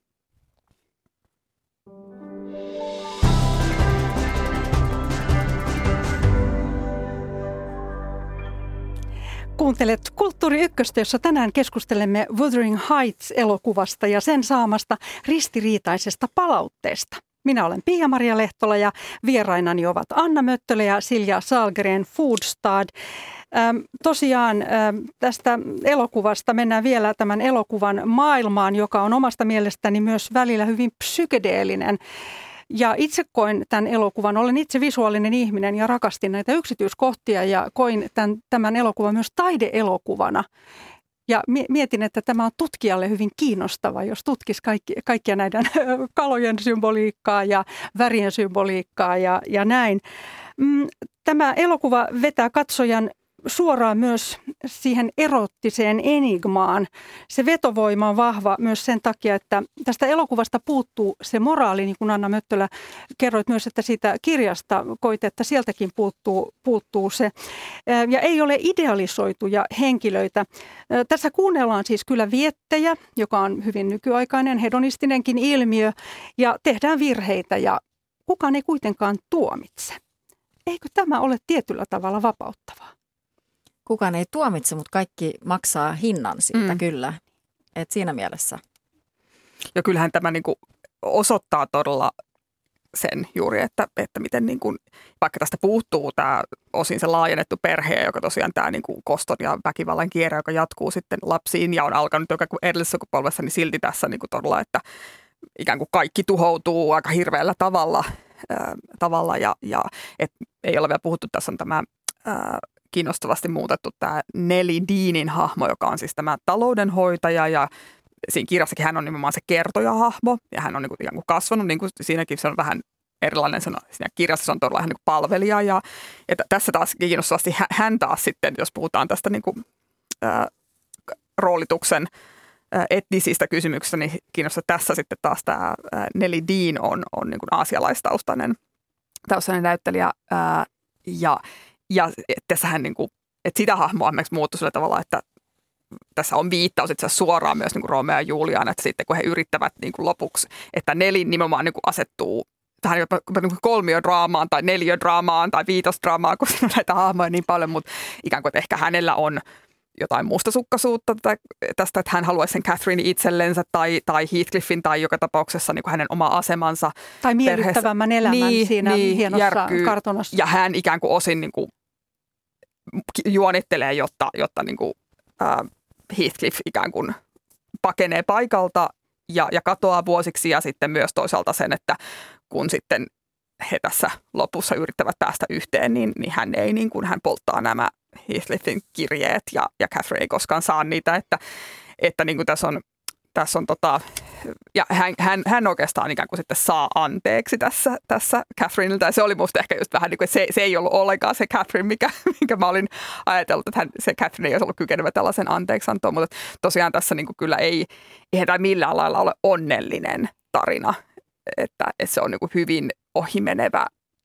Kuuntelet Kulttuuri Ykköstä, jossa tänään keskustelemme Wuthering Heights-elokuvasta ja sen saamasta ristiriitaisesta palautteesta. Minä olen Pia-Maria Lehtola ja vierainani ovat Anna Möttölä ja Silja Sahlgren Foodstad. Tosiaan tästä elokuvasta mennään vielä tämän elokuvan maailmaan, joka on omasta mielestäni myös välillä hyvin psykedeellinen. Ja itse koin tämän elokuvan, olen itse visuaalinen ihminen ja rakastin näitä yksityiskohtia ja koin tämän elokuvan myös taideelokuvana. Ja mietin, että tämä on tutkijalle hyvin kiinnostava, jos tutkisi kaikkia näiden kalojen symboliikkaa ja värien symboliikkaa ja näin. Tämä elokuva vetää katsojan suoraan myös siihen erottiseen enigmaan. Se vetovoima on vahva myös sen takia, että tästä elokuvasta puuttuu se moraali, niin kuin Anna Möttölä kerroit myös, että siitä kirjasta koit, että sieltäkin puuttuu se. Ja ei ole idealisoituja henkilöitä. Tässä kuunnellaan siis kyllä viettejä, joka on hyvin nykyaikainen, hedonistinenkin ilmiö, ja tehdään virheitä ja kukaan ei kuitenkaan tuomitse. Eikö tämä ole tietyllä tavalla vapauttavaa? Kukaan ei tuomitse, mutta kaikki maksaa hinnan siitä kyllä. Et siinä mielessä. Ja kyllähän tämä niin kuin osoittaa todella sen juuri, että miten niin kuin, vaikka tästä puuttuu tämä osin se laajennettu perhe, joka tosiaan tämä niin kuin koston ja väkivallan kierre, joka jatkuu sitten lapsiin ja on alkanut joka kuin edellisessä sukupolvessa, niin silti tässä niin kuin todella, että ikään kuin kaikki tuhoutuu aika hirveällä tavalla ja et ei ole vielä puhuttu, tässä on tämä kiinnostavasti muutettu tämä Nellie Deanin hahmo, joka on siis tämä taloudenhoitaja ja siinä kirjassakin hän on nimenomaan se kertojahahmo ja hän on niin kuin ikään kuin kasvanut, niin kuin siinäkin se on vähän erilainen sana. Siinä kirjassa se on todella ihan niin kuin palvelija ja tässä taas kiinnostavasti hän taas sitten, jos puhutaan tästä niin kuin, roolituksen etnisistä kysymyksistä, niin kiinnostaa tässä sitten taas tämä Nellie Dean on niin kuin aasialaistaustainen näyttelijä ja tässähän niin kuin, että sitä hahmoa esimerkiksi muuttui sillä tavalla, että tässä on viittaus itse asiassa suoraan myös niin kuin Romeo ja Juliaan, että sitten kun he yrittävät niin kuin lopuksi, että Nellie nimenomaan niin kuin asettuu tähän jopa niin kuin kolmiodraamaan tai neliödraamaan tai viitosdraamaan, kun siinä on näitä hahmoja niin paljon, mutta ikään kuin, että ehkä hänellä on jotain mustasukkaisuutta tästä, että hän haluaisi sen Catherine itsellensä tai Heathcliffin tai joka tapauksessa niin kuin hänen oma asemansa. Tai miellyttävämmän elämän siinä hienossa kartonassa. Ja hän ikään kuin osin niin kuin juonittelee, jotta niin kuin, Heathcliff ikään kuin pakenee paikalta ja katoaa vuosiksi ja sitten myös toisaalta sen, että kun sitten he tässä lopussa yrittävät päästä yhteen, niin hän ei niin kuin, hän polttaa nämä Heathcliffin kirjeet ja Catherine ei koskaan saa niitä, että niin kuin tässä on ja hän oikeastaan ikään kuin sitten saa anteeksi tässä Catherineltä ja se oli musta ehkä just vähän niin kuin, se ei ollut ollenkaan se Catherine, mikä mä olin ajatellut, että se Catherine ei olisi ollut kykenevä tällaisen anteeksiantoon, mutta tosiaan tässä niin kuin kyllä eihän tämä millään lailla ole onnellinen tarina, että se on niin kuin hyvin ohimenevä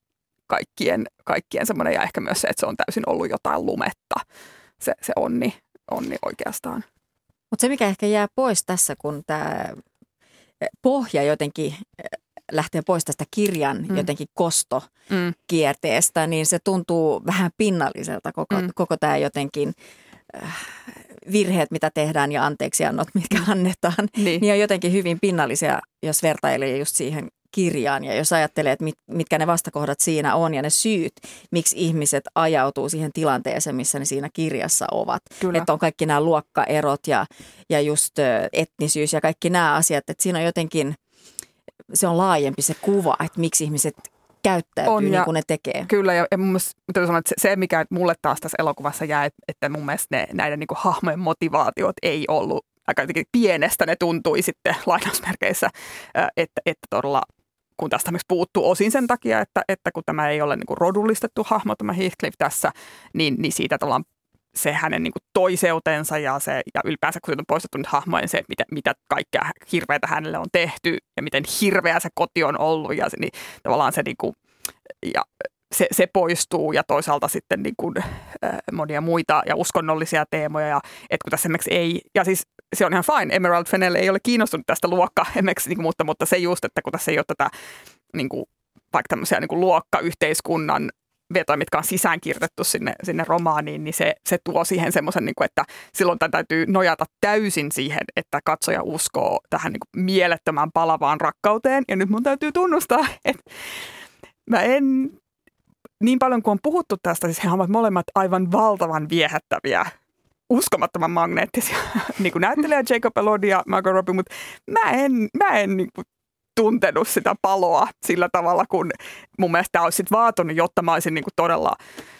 kaikkien semmoinen ja ehkä myös se, että se on täysin ollut jotain lumetta, se onni oikeastaan. Mutta se, mikä ehkä jää pois tässä, kun tämä pohja jotenkin lähtee pois tästä kirjan jotenkin kostokierteestä, niin se tuntuu vähän pinnalliselta koko tämä jotenkin virheet, mitä tehdään ja anteeksiannot, mitkä annetaan, niin on jotenkin hyvin pinnallisia, jos vertailee just siihen kirjaan ja jos ajattelee, että mitkä ne vastakohdat siinä on ja ne syyt, miksi ihmiset ajautuu siihen tilanteeseen, missä ne siinä kirjassa ovat. Kyllä. Että on kaikki nämä luokkaerot ja just etnisyys ja kaikki nämä asiat, että siinä on jotenkin, se on laajempi se kuva, että miksi ihmiset käyttäytyy niin kuin ne tekee. Kyllä ja mun mielestä sanoa, että se mikä mulle taas tässä elokuvassa jää, että mun mielestä näiden niin kuin hahmojen motivaatiot ei ollut aika jotenkin pienestä ne tuntui sitten lainausmerkeissä, että todella kun tästä puuttuu osin sen takia, että kun tämä ei ole niin kuin rodullistettu hahmo, tämä Heathcliff tässä, niin siitä tavallaan se hänen niin kuin toiseutensa ja ylipäänsä kun on poistettu nyt hahmojen se, että mitä kaikkea hirveätä hänelle on tehty ja miten hirveä se koti on ollut ja niin tavallaan se, niin kuin, ja se poistuu ja toisaalta sitten niin kuin, monia muita ja uskonnollisia teemoja ja että kun tässä esimerkiksi ei, ja siis se on ihan fine, Emerald Fennell ei ole kiinnostunut tästä niin mutta se just, että kun tässä ei ole tätä niin kuin, vaikka tämmöisiä niin kuin luokkayhteiskunnan vetoja, mitkä on sisäänkirjoitettu sinne romaaniin, niin se tuo siihen semmoisen, niin kuin, että silloin täytyy nojata täysin siihen, että katsoja uskoo tähän niin kuin mielettömään palavaan rakkauteen. Ja nyt mun täytyy tunnustaa, että mä en, niin paljon kuin on puhuttu tästä, siis he ovat molemmat aivan valtavan viehättäviä, uskomattoman magneettisia niin kuin näyttelijä Jacob Elordi ja Margot Robbie, mutta mä en niin kuin tuntenut sitä paloa sillä tavalla, kun mun mielestä tämä olisi vaatunut, jotta mä olisin niin kuin todella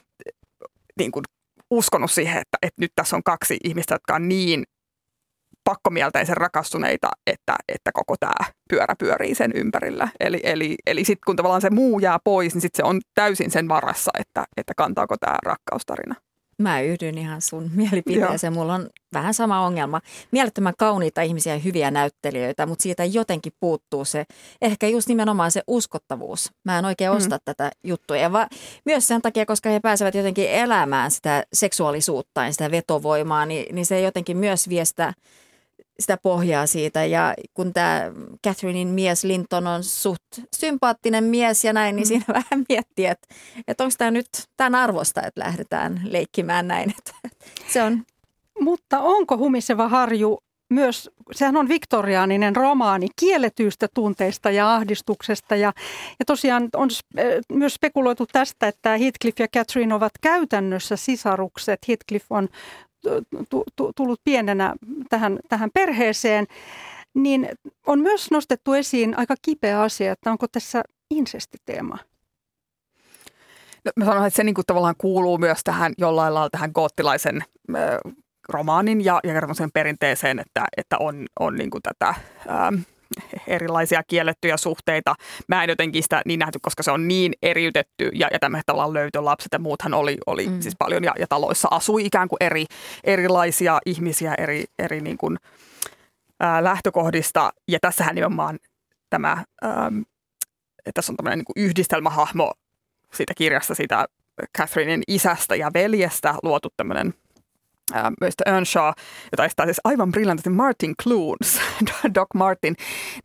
niin kuin uskonut siihen, että nyt tässä on kaksi ihmistä, jotka on niin pakkomielteisen rakastuneita, että koko tämä pyörä pyörii sen ympärillä. Eli sitten kun tavallaan se muu jää pois, niin sitten se on täysin sen varassa, että kantaako tämä rakkaustarina. Mä yhdyn ihan sun mielipiteeseen. Mulla on vähän sama ongelma. Mielettömän kauniita ihmisiä ja hyviä näyttelijöitä, mutta siitä jotenkin puuttuu se, ehkä just nimenomaan se uskottavuus. Mä en oikein osta tätä juttua. Ja myös sen takia, koska he pääsevät jotenkin elämään sitä seksuaalisuutta ja sitä vetovoimaa, niin se jotenkin myös vie sitä pohjaa siitä. Ja kun tämä Catherinein mies Linton on suht sympaattinen mies ja näin, niin siinä vähän miettii, että onko tämä nyt tämän arvosta, että lähdetään leikkimään näin. Se on. Mutta onko Humiseva harju myös, sehän on viktoriaaninen romaani kielletyistä tunteista ja ahdistuksesta. Ja tosiaan on myös spekuloitu tästä, että Heathcliff ja Catherine ovat käytännössä sisarukset. Heathcliff on tullut pienenä tähän perheeseen, niin on myös nostettu esiin aika kipeä asia, että onko tässä insestiteema? No, mä sanon, että se niin kuin tavallaan kuuluu myös tähän jollain lailla tähän goottilaisen romaanin ja kertomuksen perinteeseen, että on niin kuin tätä erilaisia kiellettyjä suhteita. Mä en jotenkin sitä niin nähty, koska se on niin eriytetty ja tämmöiset tavallaan löytölapset ja muuthan oli siis paljon ja taloissa asui ikään kuin erilaisia ihmisiä eri niin kuin, lähtökohdista. Ja tässähän nimenomaan tämä, tässä on tämmöinen niin kuin yhdistelmähahmo siitä kirjasta, siitä Catherinein isästä ja veljestä luotu tämmöinen myös Earnshaw, jota esitää siis aivan briljantti Martin Clunes, Doc Martin,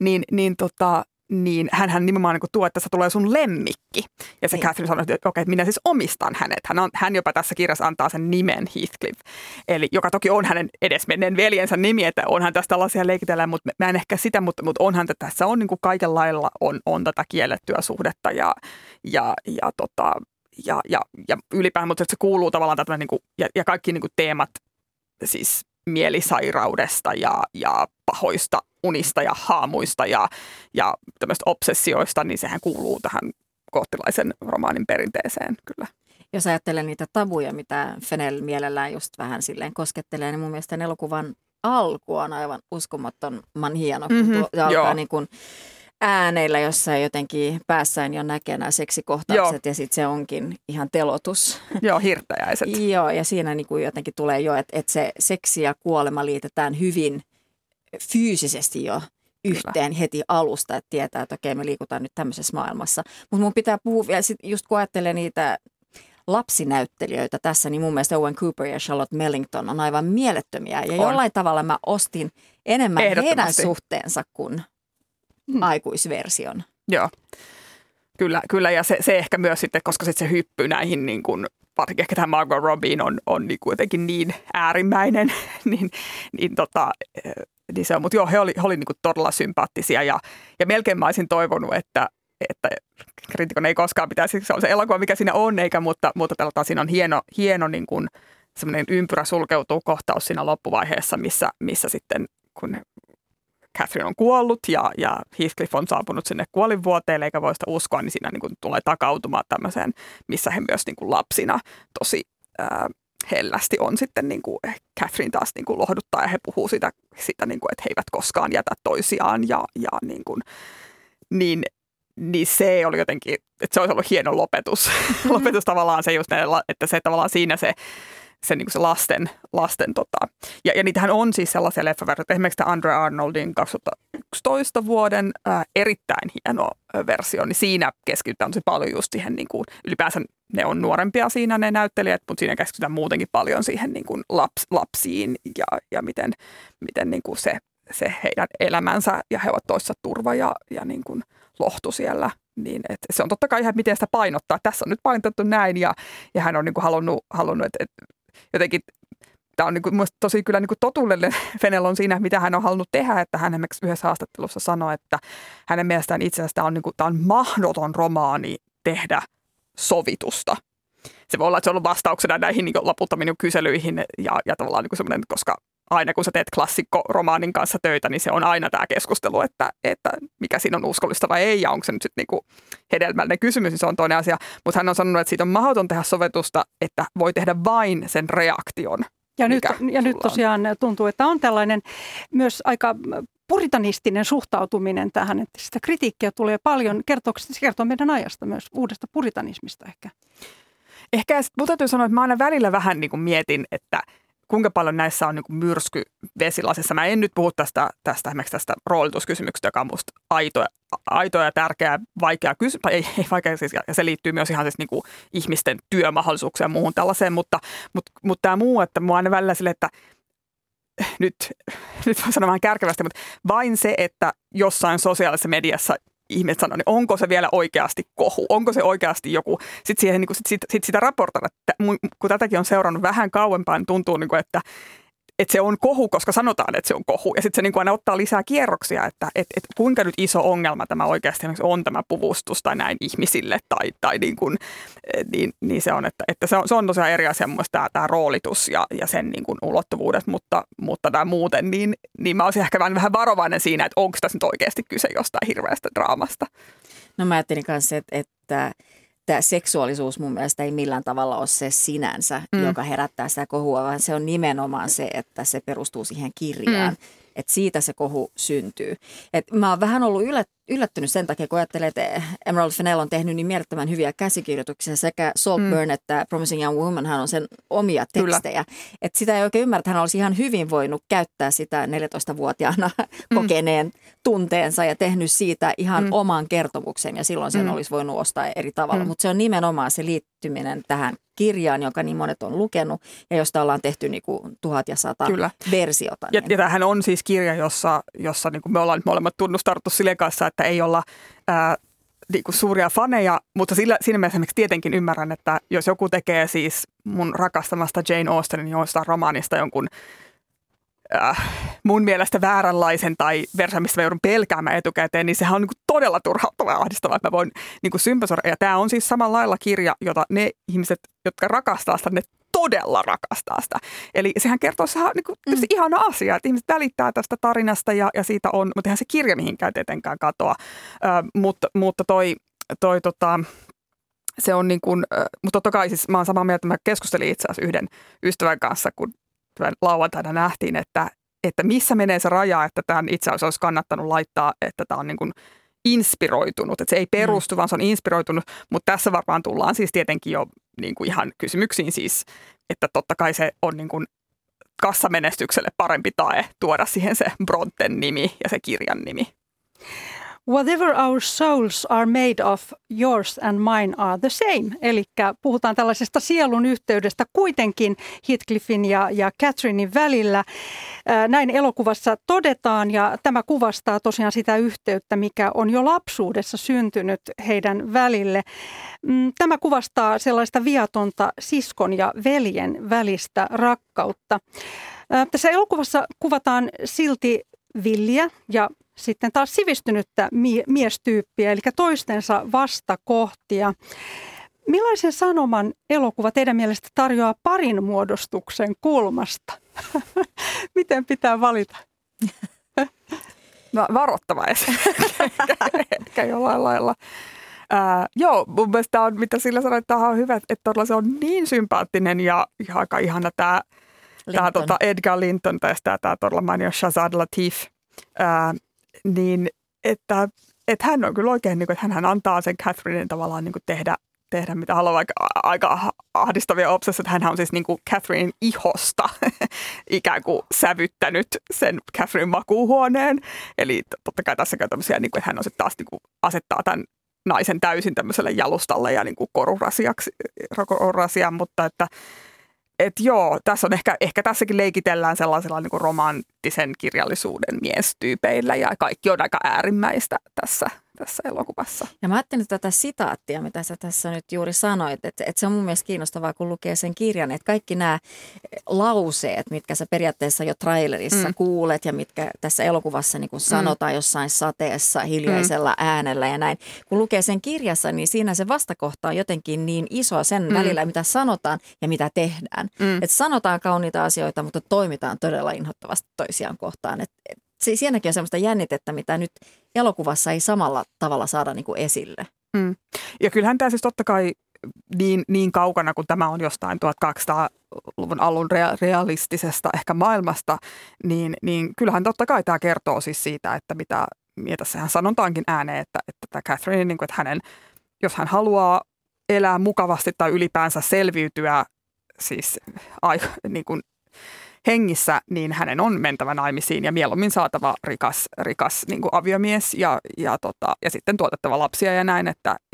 niin hänhän nimenomaan niin tuo, että tässä tulee sun lemmikki. Ja se niin. Catherine sanoi, että okei, minä siis omistan hänet. Hän jopa tässä kirjassa antaa sen nimen Heathcliff, eli joka toki on hänen edesmenneen veljensä nimi, että onhan tässä tällaisia leikitellään, mutta mä en ehkä sitä, mutta onhan tässä on niin kuin kaiken lailla on tätä kiellettyä suhdetta ja ylipäätään, mutta se kuuluu tavallaan tätä niin kuin, ja kaikki niin kuin teemat siis mielisairaudesta ja pahoista unista ja haamuista ja tämmöistä obsessioista, niin sehän kuuluu tähän goottilaisen romaanin perinteeseen kyllä. Jos ajattelen niitä tabuja, mitä Fennell mielellään just vähän silleen koskettelee, niin mun mielestä tämän elokuvan alku on aivan uskomattoman hieno, kun alkaa niin kuin ääneillä, jossa jotenkin päässään jo näkee nämä seksikohtaukset ja sitten se onkin ihan telotus. Joo, hirttäjäiset. Joo, ja siinä niin kuin jotenkin tulee jo, että se seksi ja kuolema liitetään hyvin fyysisesti jo yhteen heti alusta, että tietää, että okei, me liikutaan nyt tämmöisessä maailmassa. Mutta mun pitää puhua vielä, just kun ajattelee niitä lapsinäyttelijöitä tässä, niin mun mielestä Owen Cooper ja Charlotte Mellington on aivan mielettömiä. Ja jollain tavalla mä ostin enemmän heidän suhteensa kuin aikuisversion. Joo, kyllä ja se ehkä myös sitten, koska sitten se hyppy näihin niin kuin, varsinkin ehkä tähän Margot Robbien on niin kuin jotenkin niin äärimmäinen, niin se on, mutta joo, he oli niin kuin todella sympaattisia ja melkein mä olisin toivonut, että kriitikon ei koskaan pitäisi, se on se elokuva, mikä siinä on, mutta siinä on hieno niin kuin semmoinen ympyrä sulkeutuu kohtaus siinä loppuvaiheessa, missä sitten kun Catherine on kuollut ja Heathcliff on saapunut sinne kuolinvuoteelle eikä voi sitä uskoa, niin siinä niin kuin tulee takautumaan tämmöiseen, missä he myös niin kuin lapsina tosi hellästi on sitten niin kuin Catherine taas niin kuin lohduttaa ja he puhuu sitä niin kuin, että he eivät koskaan jätä toisiaan ja niin se oli jotenkin, että se olisi ollut hieno lopetus. Lopetus tavallaan se just, että se tavallaan siinä se niin kuin se lasten ja niitähän on siis sellaisia leffaversioita, esimerkiksi tämä Andre Arnoldin 2011 vuoden erittäin hieno versio, niin siinä keskitytään tosi paljon just siihen, niin kuin, ylipäänsä ne on nuorempia siinä ne näyttelijät, mutta siinä keskitytään muutenkin paljon siihen niin kuin lapsiin ja miten niin kuin se heidän elämänsä ja he ovat toissa turva ja niin kuin lohtu siellä. Niin, että se on totta kai ihan, miten sitä painottaa. Tässä on nyt painotettu näin ja hän on niin kuin halunnut että jotenkin tämä on niin kuin, tosi kyllä niin kuin totuudellinen Fennell on siinä, mitä hän on halunnut tehdä, että hän esimerkiksi yhdessä haastattelussa sanoi, että hänen mielestään itse asiassa tämä on mahdoton romaani tehdä sovitusta. Se voi olla, että se on ollut vastauksena näihin niin loputtomiin kyselyihin ja tavallaan niin kuin semmoinen, koska aina kun sä teet klassikkoromaanin kanssa töitä, niin se on aina tämä keskustelu, että mikä siinä on uskollista vai ei, ja onko se nyt sitten niinku hedelmällinen kysymys, niin se on toinen asia. Mutta hän on sanonut, että siitä on mahdoton tehdä sovetusta, että voi tehdä vain sen reaktion. Ja nyt tosiaan tuntuu, että on tällainen myös aika puritanistinen suhtautuminen tähän, että sitä kritiikkiä tulee paljon. Se kertoo meidän ajasta myös uudesta puritanismista ehkä. Ehkä mun täytyy sanoa, että mä aina välillä vähän niin kuin mietin, että kuinka paljon näissä on niin kuin myrsky vesilasissa. Mä en nyt puhu esimerkiksi tästä roolituskysymyksestä, joka on musta aito ja tärkeä, vaikea kysymys. Ei vaikea siis, ja se liittyy myös ihan siis niin kuin ihmisten työmahdollisuuksiin ja muuhun tällaiseen, mutta tämä muu, että mä aina välillä sille, että nyt voi sanoa vähän kärkevästi, mutta vain se, että jossain sosiaalisessa mediassa ihmiset sanoo, niin onko se vielä oikeasti kohu? Onko se oikeasti joku? Sitten siihen, niin sit sitä raportoida, kun tätäkin on seurannut vähän kauempaa, niin tuntuu, niin kuin, että se on kohu, koska sanotaan, että se on kohu. Ja sitten se niin kuin aina ottaa lisää kierroksia, että kuinka nyt iso ongelma tämä oikeasti on tämä puvustus tai näin ihmisille. Tai niin se on, että se on tosiaan eri asia mun mielestä tämä roolitus ja sen niin kuin ulottuvuudet, mutta tämä muuten, niin mä olisin ehkä vähän varovainen siinä, että onko tässä nyt oikeasti kyse jostain hirveästä draamasta. No mä ajattelin kanssa, että tämä seksuaalisuus mun mielestä ei millään tavalla ole se sinänsä, joka herättää sitä kohua, vaan se on nimenomaan se, että se perustuu siihen kirjaan. Että siitä se kohu syntyy. Et mä oon vähän ollut yllättynyt sen takia, kun ajattelee, että Emerald Fennell on tehnyt niin mielettömän hyviä käsikirjoituksia. Sekä Saltburn että Promising Young Woman, hän on sen omia tekstejä. Että sitä ei oikein ymmärrä, että hän olisi ihan hyvin voinut käyttää sitä 14-vuotiaana kokeneen tunteensa ja tehnyt siitä ihan oman kertomuksen. Ja silloin sen olisi voinut ostaa eri tavalla. Mutta se on nimenomaan se liittyminen tähän kirjaan, jonka niin monet on lukenut ja josta ollaan tehty niin kuin 1100 versiota. Ja tämähän on siis kirja, jossa niin kuin me ollaan molemmat tunnustarttu sille kanssa, että ei olla niin kuin suuria faneja, mutta siinä mielessä tietenkin ymmärrän, että jos joku tekee siis mun rakastamasta Jane Austenin jostain romaanista jonkun mun mielestä vääränlaisen tai verran, mistä mä joudun pelkäämään etukäteen, niin sehän on niin kuin todella turhauttavaa ja ahdistavaa, että mä voin niin kuin sympatisoida. Ja tämä on siis samalla lailla kirja, jota ne ihmiset, jotka rakastaa sitä, ne todella rakastaa sitä. Eli sehän kertoo, se on niin kuin ihana asia, että ihmiset välittää tästä tarinasta ja siitä on, mutta eihän se kirja mihinkään tietenkään katoa. Mutta se on niin kuin, mutta totta kai siis mä oon samaa mieltä, että mä keskustelin itse asiassa yhden ystävän kanssa, kun lauantaina nähtiin, että missä menee se raja, että tämän itse asiassa olisi kannattanut laittaa, että tämä on niin kuin inspiroitunut. Että se ei perustu, vaan se on inspiroitunut, mutta tässä varmaan tullaan siis tietenkin jo niin kuin ihan kysymyksiin siis, että totta kai se on niin kuin kassamenestykselle parempi tae tuoda siihen se Bronten nimi ja se kirjan nimi. Whatever our souls are made of, yours and mine are the same. Eli puhutaan tällaisesta sielun yhteydestä kuitenkin Heathcliffin ja Catherinein välillä. Näin elokuvassa todetaan ja tämä kuvastaa tosiaan sitä yhteyttä, mikä on jo lapsuudessa syntynyt heidän välille. Tämä kuvastaa sellaista viatonta siskon ja veljen välistä rakkautta. Tässä elokuvassa kuvataan silti villiä ja sitten taas sivistynyttä miestyyppiä, eli toistensa vastakohtia. Millaisen sanoman elokuva teidän mielestä tarjoaa parin muodostuksen kulmasta? Miten pitää valita? No varoittava ehkä jollain lailla. Joo, mun mielestä tämä on, mitä sillä sanoit, tämä on hyvä, että todella se on niin sympaattinen ja aika ihana tämä Edgar Linton tai tämä todella mainio Shazad Latif. Niin, että hän on kyllä oikein, niin kuin, että hän antaa sen Catherinen tavallaan niin kuin tehdä mitä haluaa, vaikka aika ahdistavia obsessioita. Hän on siis niin kuin Catherinen ihosta ikään kuin sävyttänyt sen Catherinen makuuhuoneen. Eli totta kai tässä käy tämmöisiä, niin kuin, että hän on sitten taas niin kuin asettaa tämän naisen täysin tämmöiselle jalustalle ja niin kuin korurasiaan, mutta että joo, tässä on ehkä tässäkin leikitellään sellaisella niin kuin romanttisen kirjallisuuden miestyypeillä ja kaikki on aika äärimmäistä tässä elokuvassa. Ja mä ajattelin tätä sitaattia, mitä sä tässä nyt juuri sanoit, että se on mun mielestä kiinnostavaa, kun lukee sen kirjan, että kaikki nämä lauseet, mitkä sä periaatteessa jo trailerissa kuulet ja mitkä tässä elokuvassa niin kun sanotaan jossain sateessa hiljaisella äänellä ja näin. Kun lukee sen kirjassa, niin siinä se vastakohta on jotenkin niin iso sen välillä, mitä sanotaan ja mitä tehdään. Että sanotaan kauniita asioita, mutta toimitaan todella inhottavasti toisiaan kohtaan. Siinäkin on semmoista jännitettä, mitä nyt elokuvassa ei samalla tavalla saada niin kuin esille. Ja kyllähän tämä siis totta kai niin kaukana, kun tämä on jostain 1200-luvun alun realistisesta ehkä maailmasta, niin kyllähän totta kai tämä kertoo siis siitä, että mitä tässähän sanotaankin ääneen, että tämä Catherine, niin kuin, että jos hän haluaa elää mukavasti tai ylipäänsä selviytyä siis niin kuin hengissä, niin hänen on mentävä naimisiin ja mieluummin saatava rikas niin kuin aviomies ja sitten tuotettava lapsia ja näin,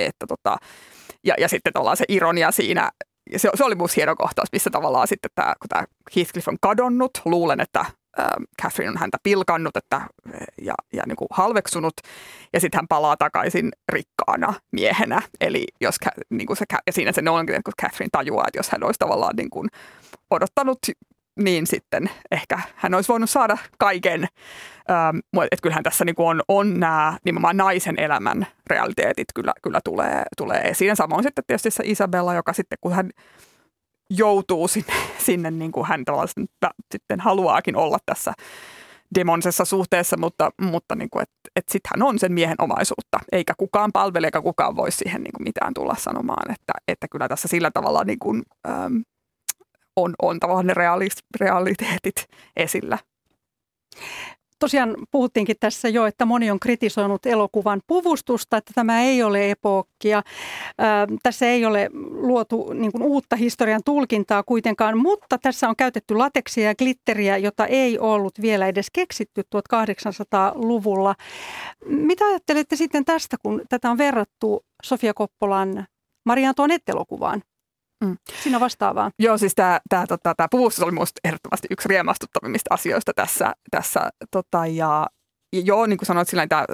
ja sitten ollaan se ironia siinä. Se oli musta hieno kohtaus, missä tavallaan sitten kun tämä Heathcliff on kadonnut, luulen, että Catherine on häntä pilkannut ja niin kuin halveksunut, ja sitten hän palaa takaisin rikkaana miehenä. Eli jos, niin kuin ja siinä se on, kun Catherine tajuaa, että jos hän olisi tavallaan niin kuin odottanut, niin sitten ehkä hän olisi voinut saada kaiken. Että kyllähän tässä niin kuin on nämä nimenomaan naisen elämän realiteetit kyllä tulee esiin. Samoin sitten tietysti se Isabella, joka sitten kun hän joutuu sinne niin kuin hän tavallaan sitten haluaakin olla tässä demonisessa suhteessa, mutta niin kuin, että sitten hän on sen miehen omaisuutta, eikä kukaan palvele, eikä kukaan voi siihen niin kuin mitään tulla sanomaan, että kyllä tässä sillä tavalla niin kuin, on tavallaan ne realiteetit esillä. Tosiaan puhuttiinkin tässä jo, että moni on kritisoinut elokuvan puvustusta, että tämä ei ole epookkia. Tässä ei ole luotu niin kuin uutta historian tulkintaa kuitenkaan, mutta tässä on käytetty lateksia ja glitteriä, jota ei ollut vielä edes keksitty 1800-luvulla. Mitä ajattelette sitten tästä, kun tätä on verrattu Sofia Coppolan Marie Antoinette-elokuvaan? Siinä vastaavaa. Joo, siis tämä puvustus oli minusta ehdottomasti yksi riemastuttavimmista asioista tässä ja joo, niin kuin sanoit, sillä tämä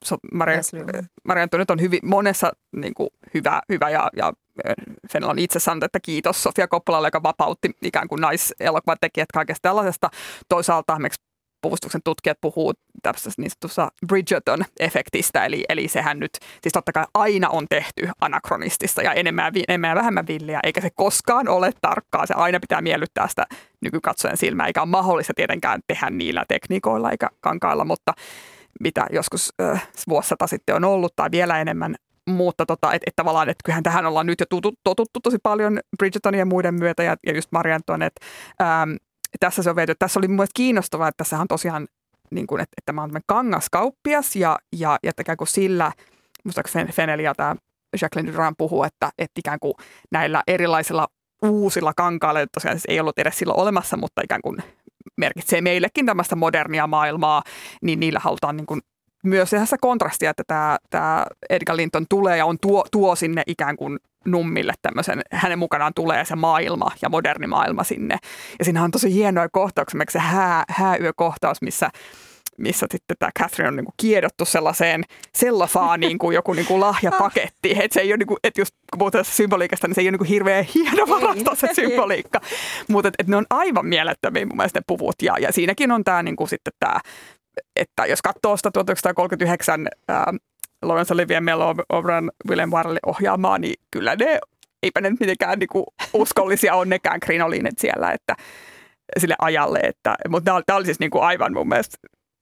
Marie Antoinette on hyvin monessa niin kuin hyvä ja Fennell on itse sanonut, että kiitos Sofia Coppolalle, joka vapautti ikään kuin naiselokuvan tekijät kaikesta tällaisesta. Toisaalta esimerkiksi puvustuksen tutkijat puhuu tämmöisestä niin sanotusta Bridgerton-efektistä, eli sehän nyt, siis totta kai aina on tehty anakronistista ja enemmän ja vähemmän villiä, eikä se koskaan ole tarkkaa, se aina pitää miellyttää sitä nykykatsojan silmää, eikä ole mahdollista tietenkään tehdä niillä tekniikoilla eikä kankailla, mutta mitä joskus vuosisata sitten on ollut tai vielä enemmän, mutta että tavallaan, että kyllähän tähän ollaan nyt jo totuttu tosi paljon Bridgertonin ja muiden myötä ja just Marie Antoinette, tässä se on viety. Tässä oli mun mielestä kiinnostavaa, että tässä on tosiaan, niin kuin, että tämä on kangaskauppias ja että ikään kuin sillä, muistaakseni Fennell ja tämä Jacqueline Durand puhuu, että ikään kuin näillä erilaisilla uusilla kankailla, joita tosiaan ei ollut edes silloin olemassa, mutta ikään kuin merkitsee meillekin tämmöistä modernia maailmaa, niin niillä halutaan niin kuin myös tehdä kontrastia, että tämä Edgar Linton tulee ja tuo sinne ikään kuin nummille tämmöisen, hänen mukanaan tulee se maailma ja moderni maailma sinne. Ja siinä on tosi hienoja kohtauksia, se hääyökohtaus, missä sitten tämä Catherine on niin kuin kiedottu sellaiseen sellofaaniin kuin joku niin kuin lahjapaketti. Että se ei ole, niin kuin, että just kun puhutaan symboliikasta, niin se ei ole niin kuin hirveän hieno varasta se symboliikka. Mutta että ne on aivan mielettömiä mun mielestä ne puvut. Ja siinäkin on tämä niin kuin sitten tämä, että jos katsoo sitä 1939 Laurence Olivier, Mel O'Brien, William Warrellin ohjaamaa, niin kyllä eipä ne nyt mitenkään niinku uskollisia on nekään krinoliinet siellä, että sille ajalle. Mutta tämä oli siis niinku aivan mun mielestä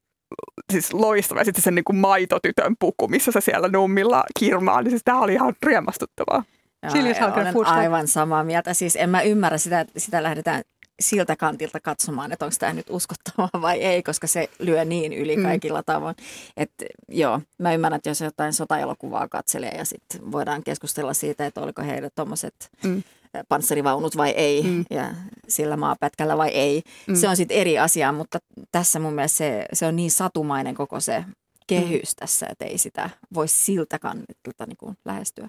siis loistava. Ja sitten sen niinku maitotytön puku, missä se siellä nummilla kirmaa, niin siis tämä oli ihan riemastuttavaa. Olen aivan samaa mieltä. Siis en mä ymmärrä sitä lähdetään siltä kantilta katsomaan, että onko tämä nyt uskottavaa vai ei, koska se lyö niin yli kaikilla tavoin. Että joo, mä ymmärrän, että jos jotain sotaelokuvaa katselee ja sitten voidaan keskustella siitä, että oliko heille tuommoiset panssarivaunut vai ei ja sillä maapätkällä vai ei. Se on sitten eri asia, mutta tässä mun mielestä se on niin satumainen koko se kehys tässä, että ei sitä voi siltä kantilta niin kuin lähestyä.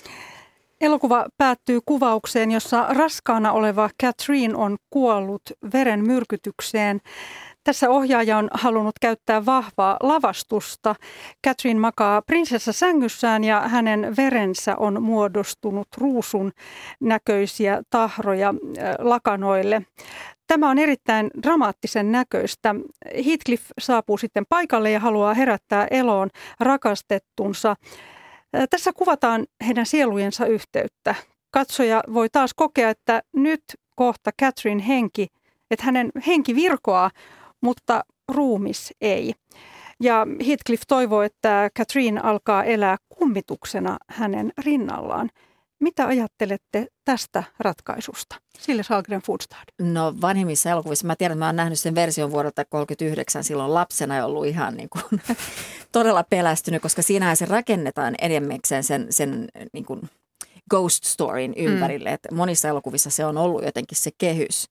Elokuva päättyy kuvaukseen, jossa raskaana oleva Catherine on kuollut verenmyrkytykseen. Tässä ohjaaja on halunnut käyttää vahvaa lavastusta. Catherine makaa prinsessasängyssään ja hänen verensä on muodostunut ruusun näköisiä tahroja lakanoille. Tämä on erittäin dramaattisen näköistä. Heathcliff saapuu sitten paikalle ja haluaa herättää eloon rakastettunsa. Tässä kuvataan heidän sielujensa yhteyttä. Katsoja voi taas kokea, että nyt kohta Catherine että hänen henki virkoaa, mutta ruumis ei. Ja Heathcliff toivoo, että Catherine alkaa elää kummituksena hänen rinnallaan. Mitä ajattelette tästä ratkaisusta? Sille Sahlgren Foodstad. No vanhimmissa elokuvissa, mä tiedän, että mä oon nähnyt sen version vuodelta 1939 silloin lapsena ja ollut ihan niin kuin todella pelästynyt, koska siinähän se rakennetaan enemmäkseen sen niin kuin ghost storyn ympärille. Että monissa elokuvissa se on ollut jotenkin se kehys.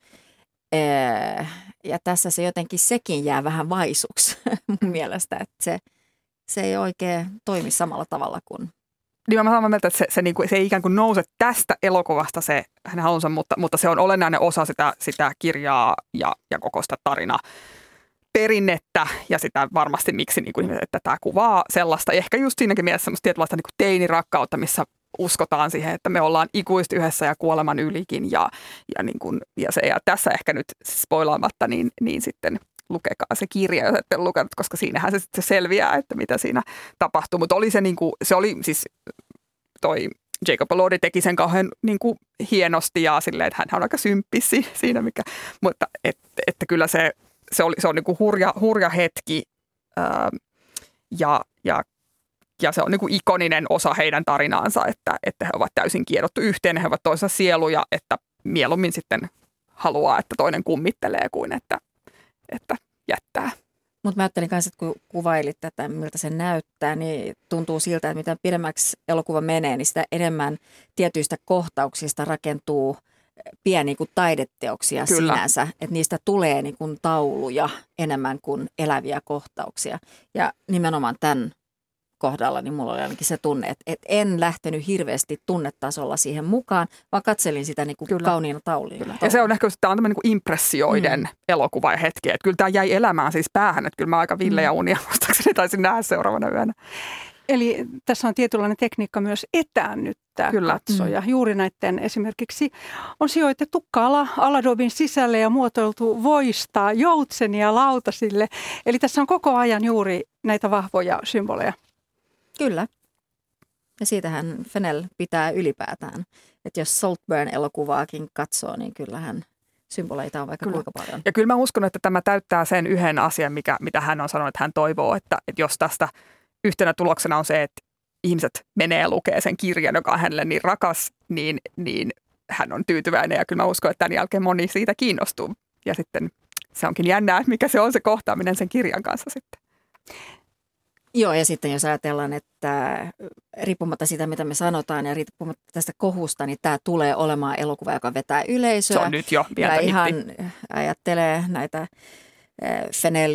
Ja tässä se jotenkin sekin jää vähän vaisuksi mun mielestä, että se ei oikein toimi samalla tavalla kuin... Niin mä sanon mieltä, että se ei ikään kuin nouse tästä elokuvasta se hänen halunsa, mutta se on olennainen osa sitä kirjaa ja koko sitä tarinaa perinnettä ja sitä varmasti miksi että tämä kuvaa sellaista, ehkä just siinäkin mielessä semmoista tietynlaista teinirakkautta, missä uskotaan siihen, että me ollaan ikuisesti yhdessä ja kuoleman ylikin ja tässä ehkä nyt spoilaamatta, niin sitten lukekaa se kirja, jos ette lukenut, koska siinähän se sitten selviää, että mitä siinä tapahtuu. Mutta oli se oli siis toi Jacob Elordi teki sen kauhean hienosti ja silleen, että hän on aika symppisi siinä, mutta että kyllä se on hurja hetki ja se on ikoninen osa heidän tarinaansa, että he ovat täysin kiedottu yhteen, he ovat toisensa sieluja, että mieluummin sitten haluaa, että toinen kummittelee kuin että jättää. Mutta mä ajattelin kanssa, että kun kuvailit tätä, miltä se näyttää, niin tuntuu siltä, että mitä pidemmäksi elokuva menee, niin sitä enemmän tietyistä kohtauksista rakentuu pieniä kuin taideteoksia Kyllä. sinänsä. Että niistä tulee niin kuin tauluja enemmän kuin eläviä kohtauksia. Ja nimenomaan tämän kohdalla, niin mulla oli ainakin se tunne, että en lähtenyt hirveästi tunnetasolla siihen mukaan, vaan katselin sitä niin kuin kauniina taulina. Ja se on ehkä, tämä on tämmöinen niin impressioiden elokuva ja hetki. Että kyllä tämä jäi elämään siis päähän, että kyllä mä aika villejä unia muistaakseni taisin nähdä seuraavana yönä. Eli tässä on tietynlainen tekniikka myös etäännyttää katsoja. Juuri näiden esimerkiksi on sijoitettu kala aladobin sisälle ja muotoiltu voista joutsenia lautasille. Eli tässä on koko ajan juuri näitä vahvoja symboleja. Kyllä. Ja siitähän Fennell pitää ylipäätään. Että jos Saltburn-elokuvaakin katsoo, niin kyllähän symboleita on vaikka kuinka paljon. Ja kyllä mä uskon, että tämä täyttää sen yhden asian, mitä hän on sanonut, että hän toivoo, että jos tästä yhtenä tuloksena on se, että ihmiset menee ja lukee sen kirjan, joka on hänelle niin rakas, niin hän on tyytyväinen. Ja kyllä mä uskon, että tämän jälkeen moni siitä kiinnostuu. Ja sitten se onkin jännää, mikä se on se kohtaaminen sen kirjan kanssa sitten. Joo, ja sitten jos ajatellaan, että riippumatta siitä, mitä me sanotaan ja riippumatta tästä kohusta, niin tämä tulee olemaan elokuva, joka vetää yleisöä. Se on nyt jo pientä ja ihan ajattelee näitä Fennell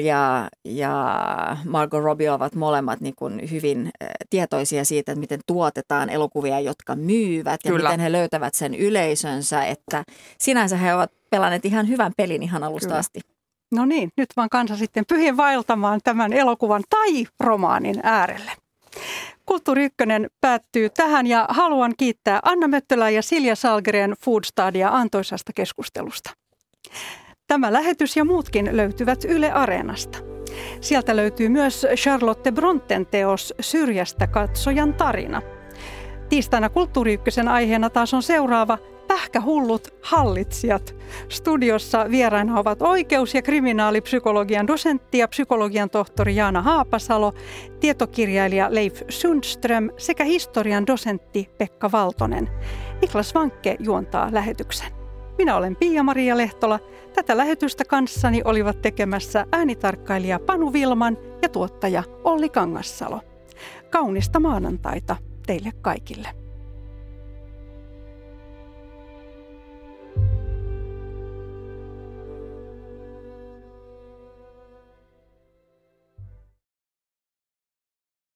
ja Margot Robbie ovat molemmat niin kuin hyvin tietoisia siitä, että miten tuotetaan elokuvia, jotka myyvät ja miten he löytävät sen yleisönsä, että sinänsä he ovat pelanneet ihan hyvän pelin ihan alusta asti. No niin, nyt vaan kansa sitten pyhin vaeltamaan tämän elokuvan tai romaanin äärelle. Kulttuuri Ykkönen päättyy tähän ja haluan kiittää Anna Möttölää ja Silja Salgren Foodstadia antoisasta keskustelusta. Tämä lähetys ja muutkin löytyvät Yle Areenasta. Sieltä löytyy myös Charlotte Bronten teos Syrjästä katsojan tarina. Tiistaina Kulttuuri Ykkösen aiheena taas on seuraava Pähkähullut hallitsijat. Studiossa vieraina ovat oikeus- ja kriminaalipsykologian dosentti ja psykologian tohtori Jaana Haapasalo, tietokirjailija Leif Sundström sekä historian dosentti Pekka Valtonen. Niklas Vankke juontaa lähetyksen. Minä olen Pia-Maria Lehtola. Tätä lähetystä kanssani olivat tekemässä äänitarkkailija Panu Vilman ja tuottaja Olli Kangassalo. Kaunista maanantaita teille kaikille.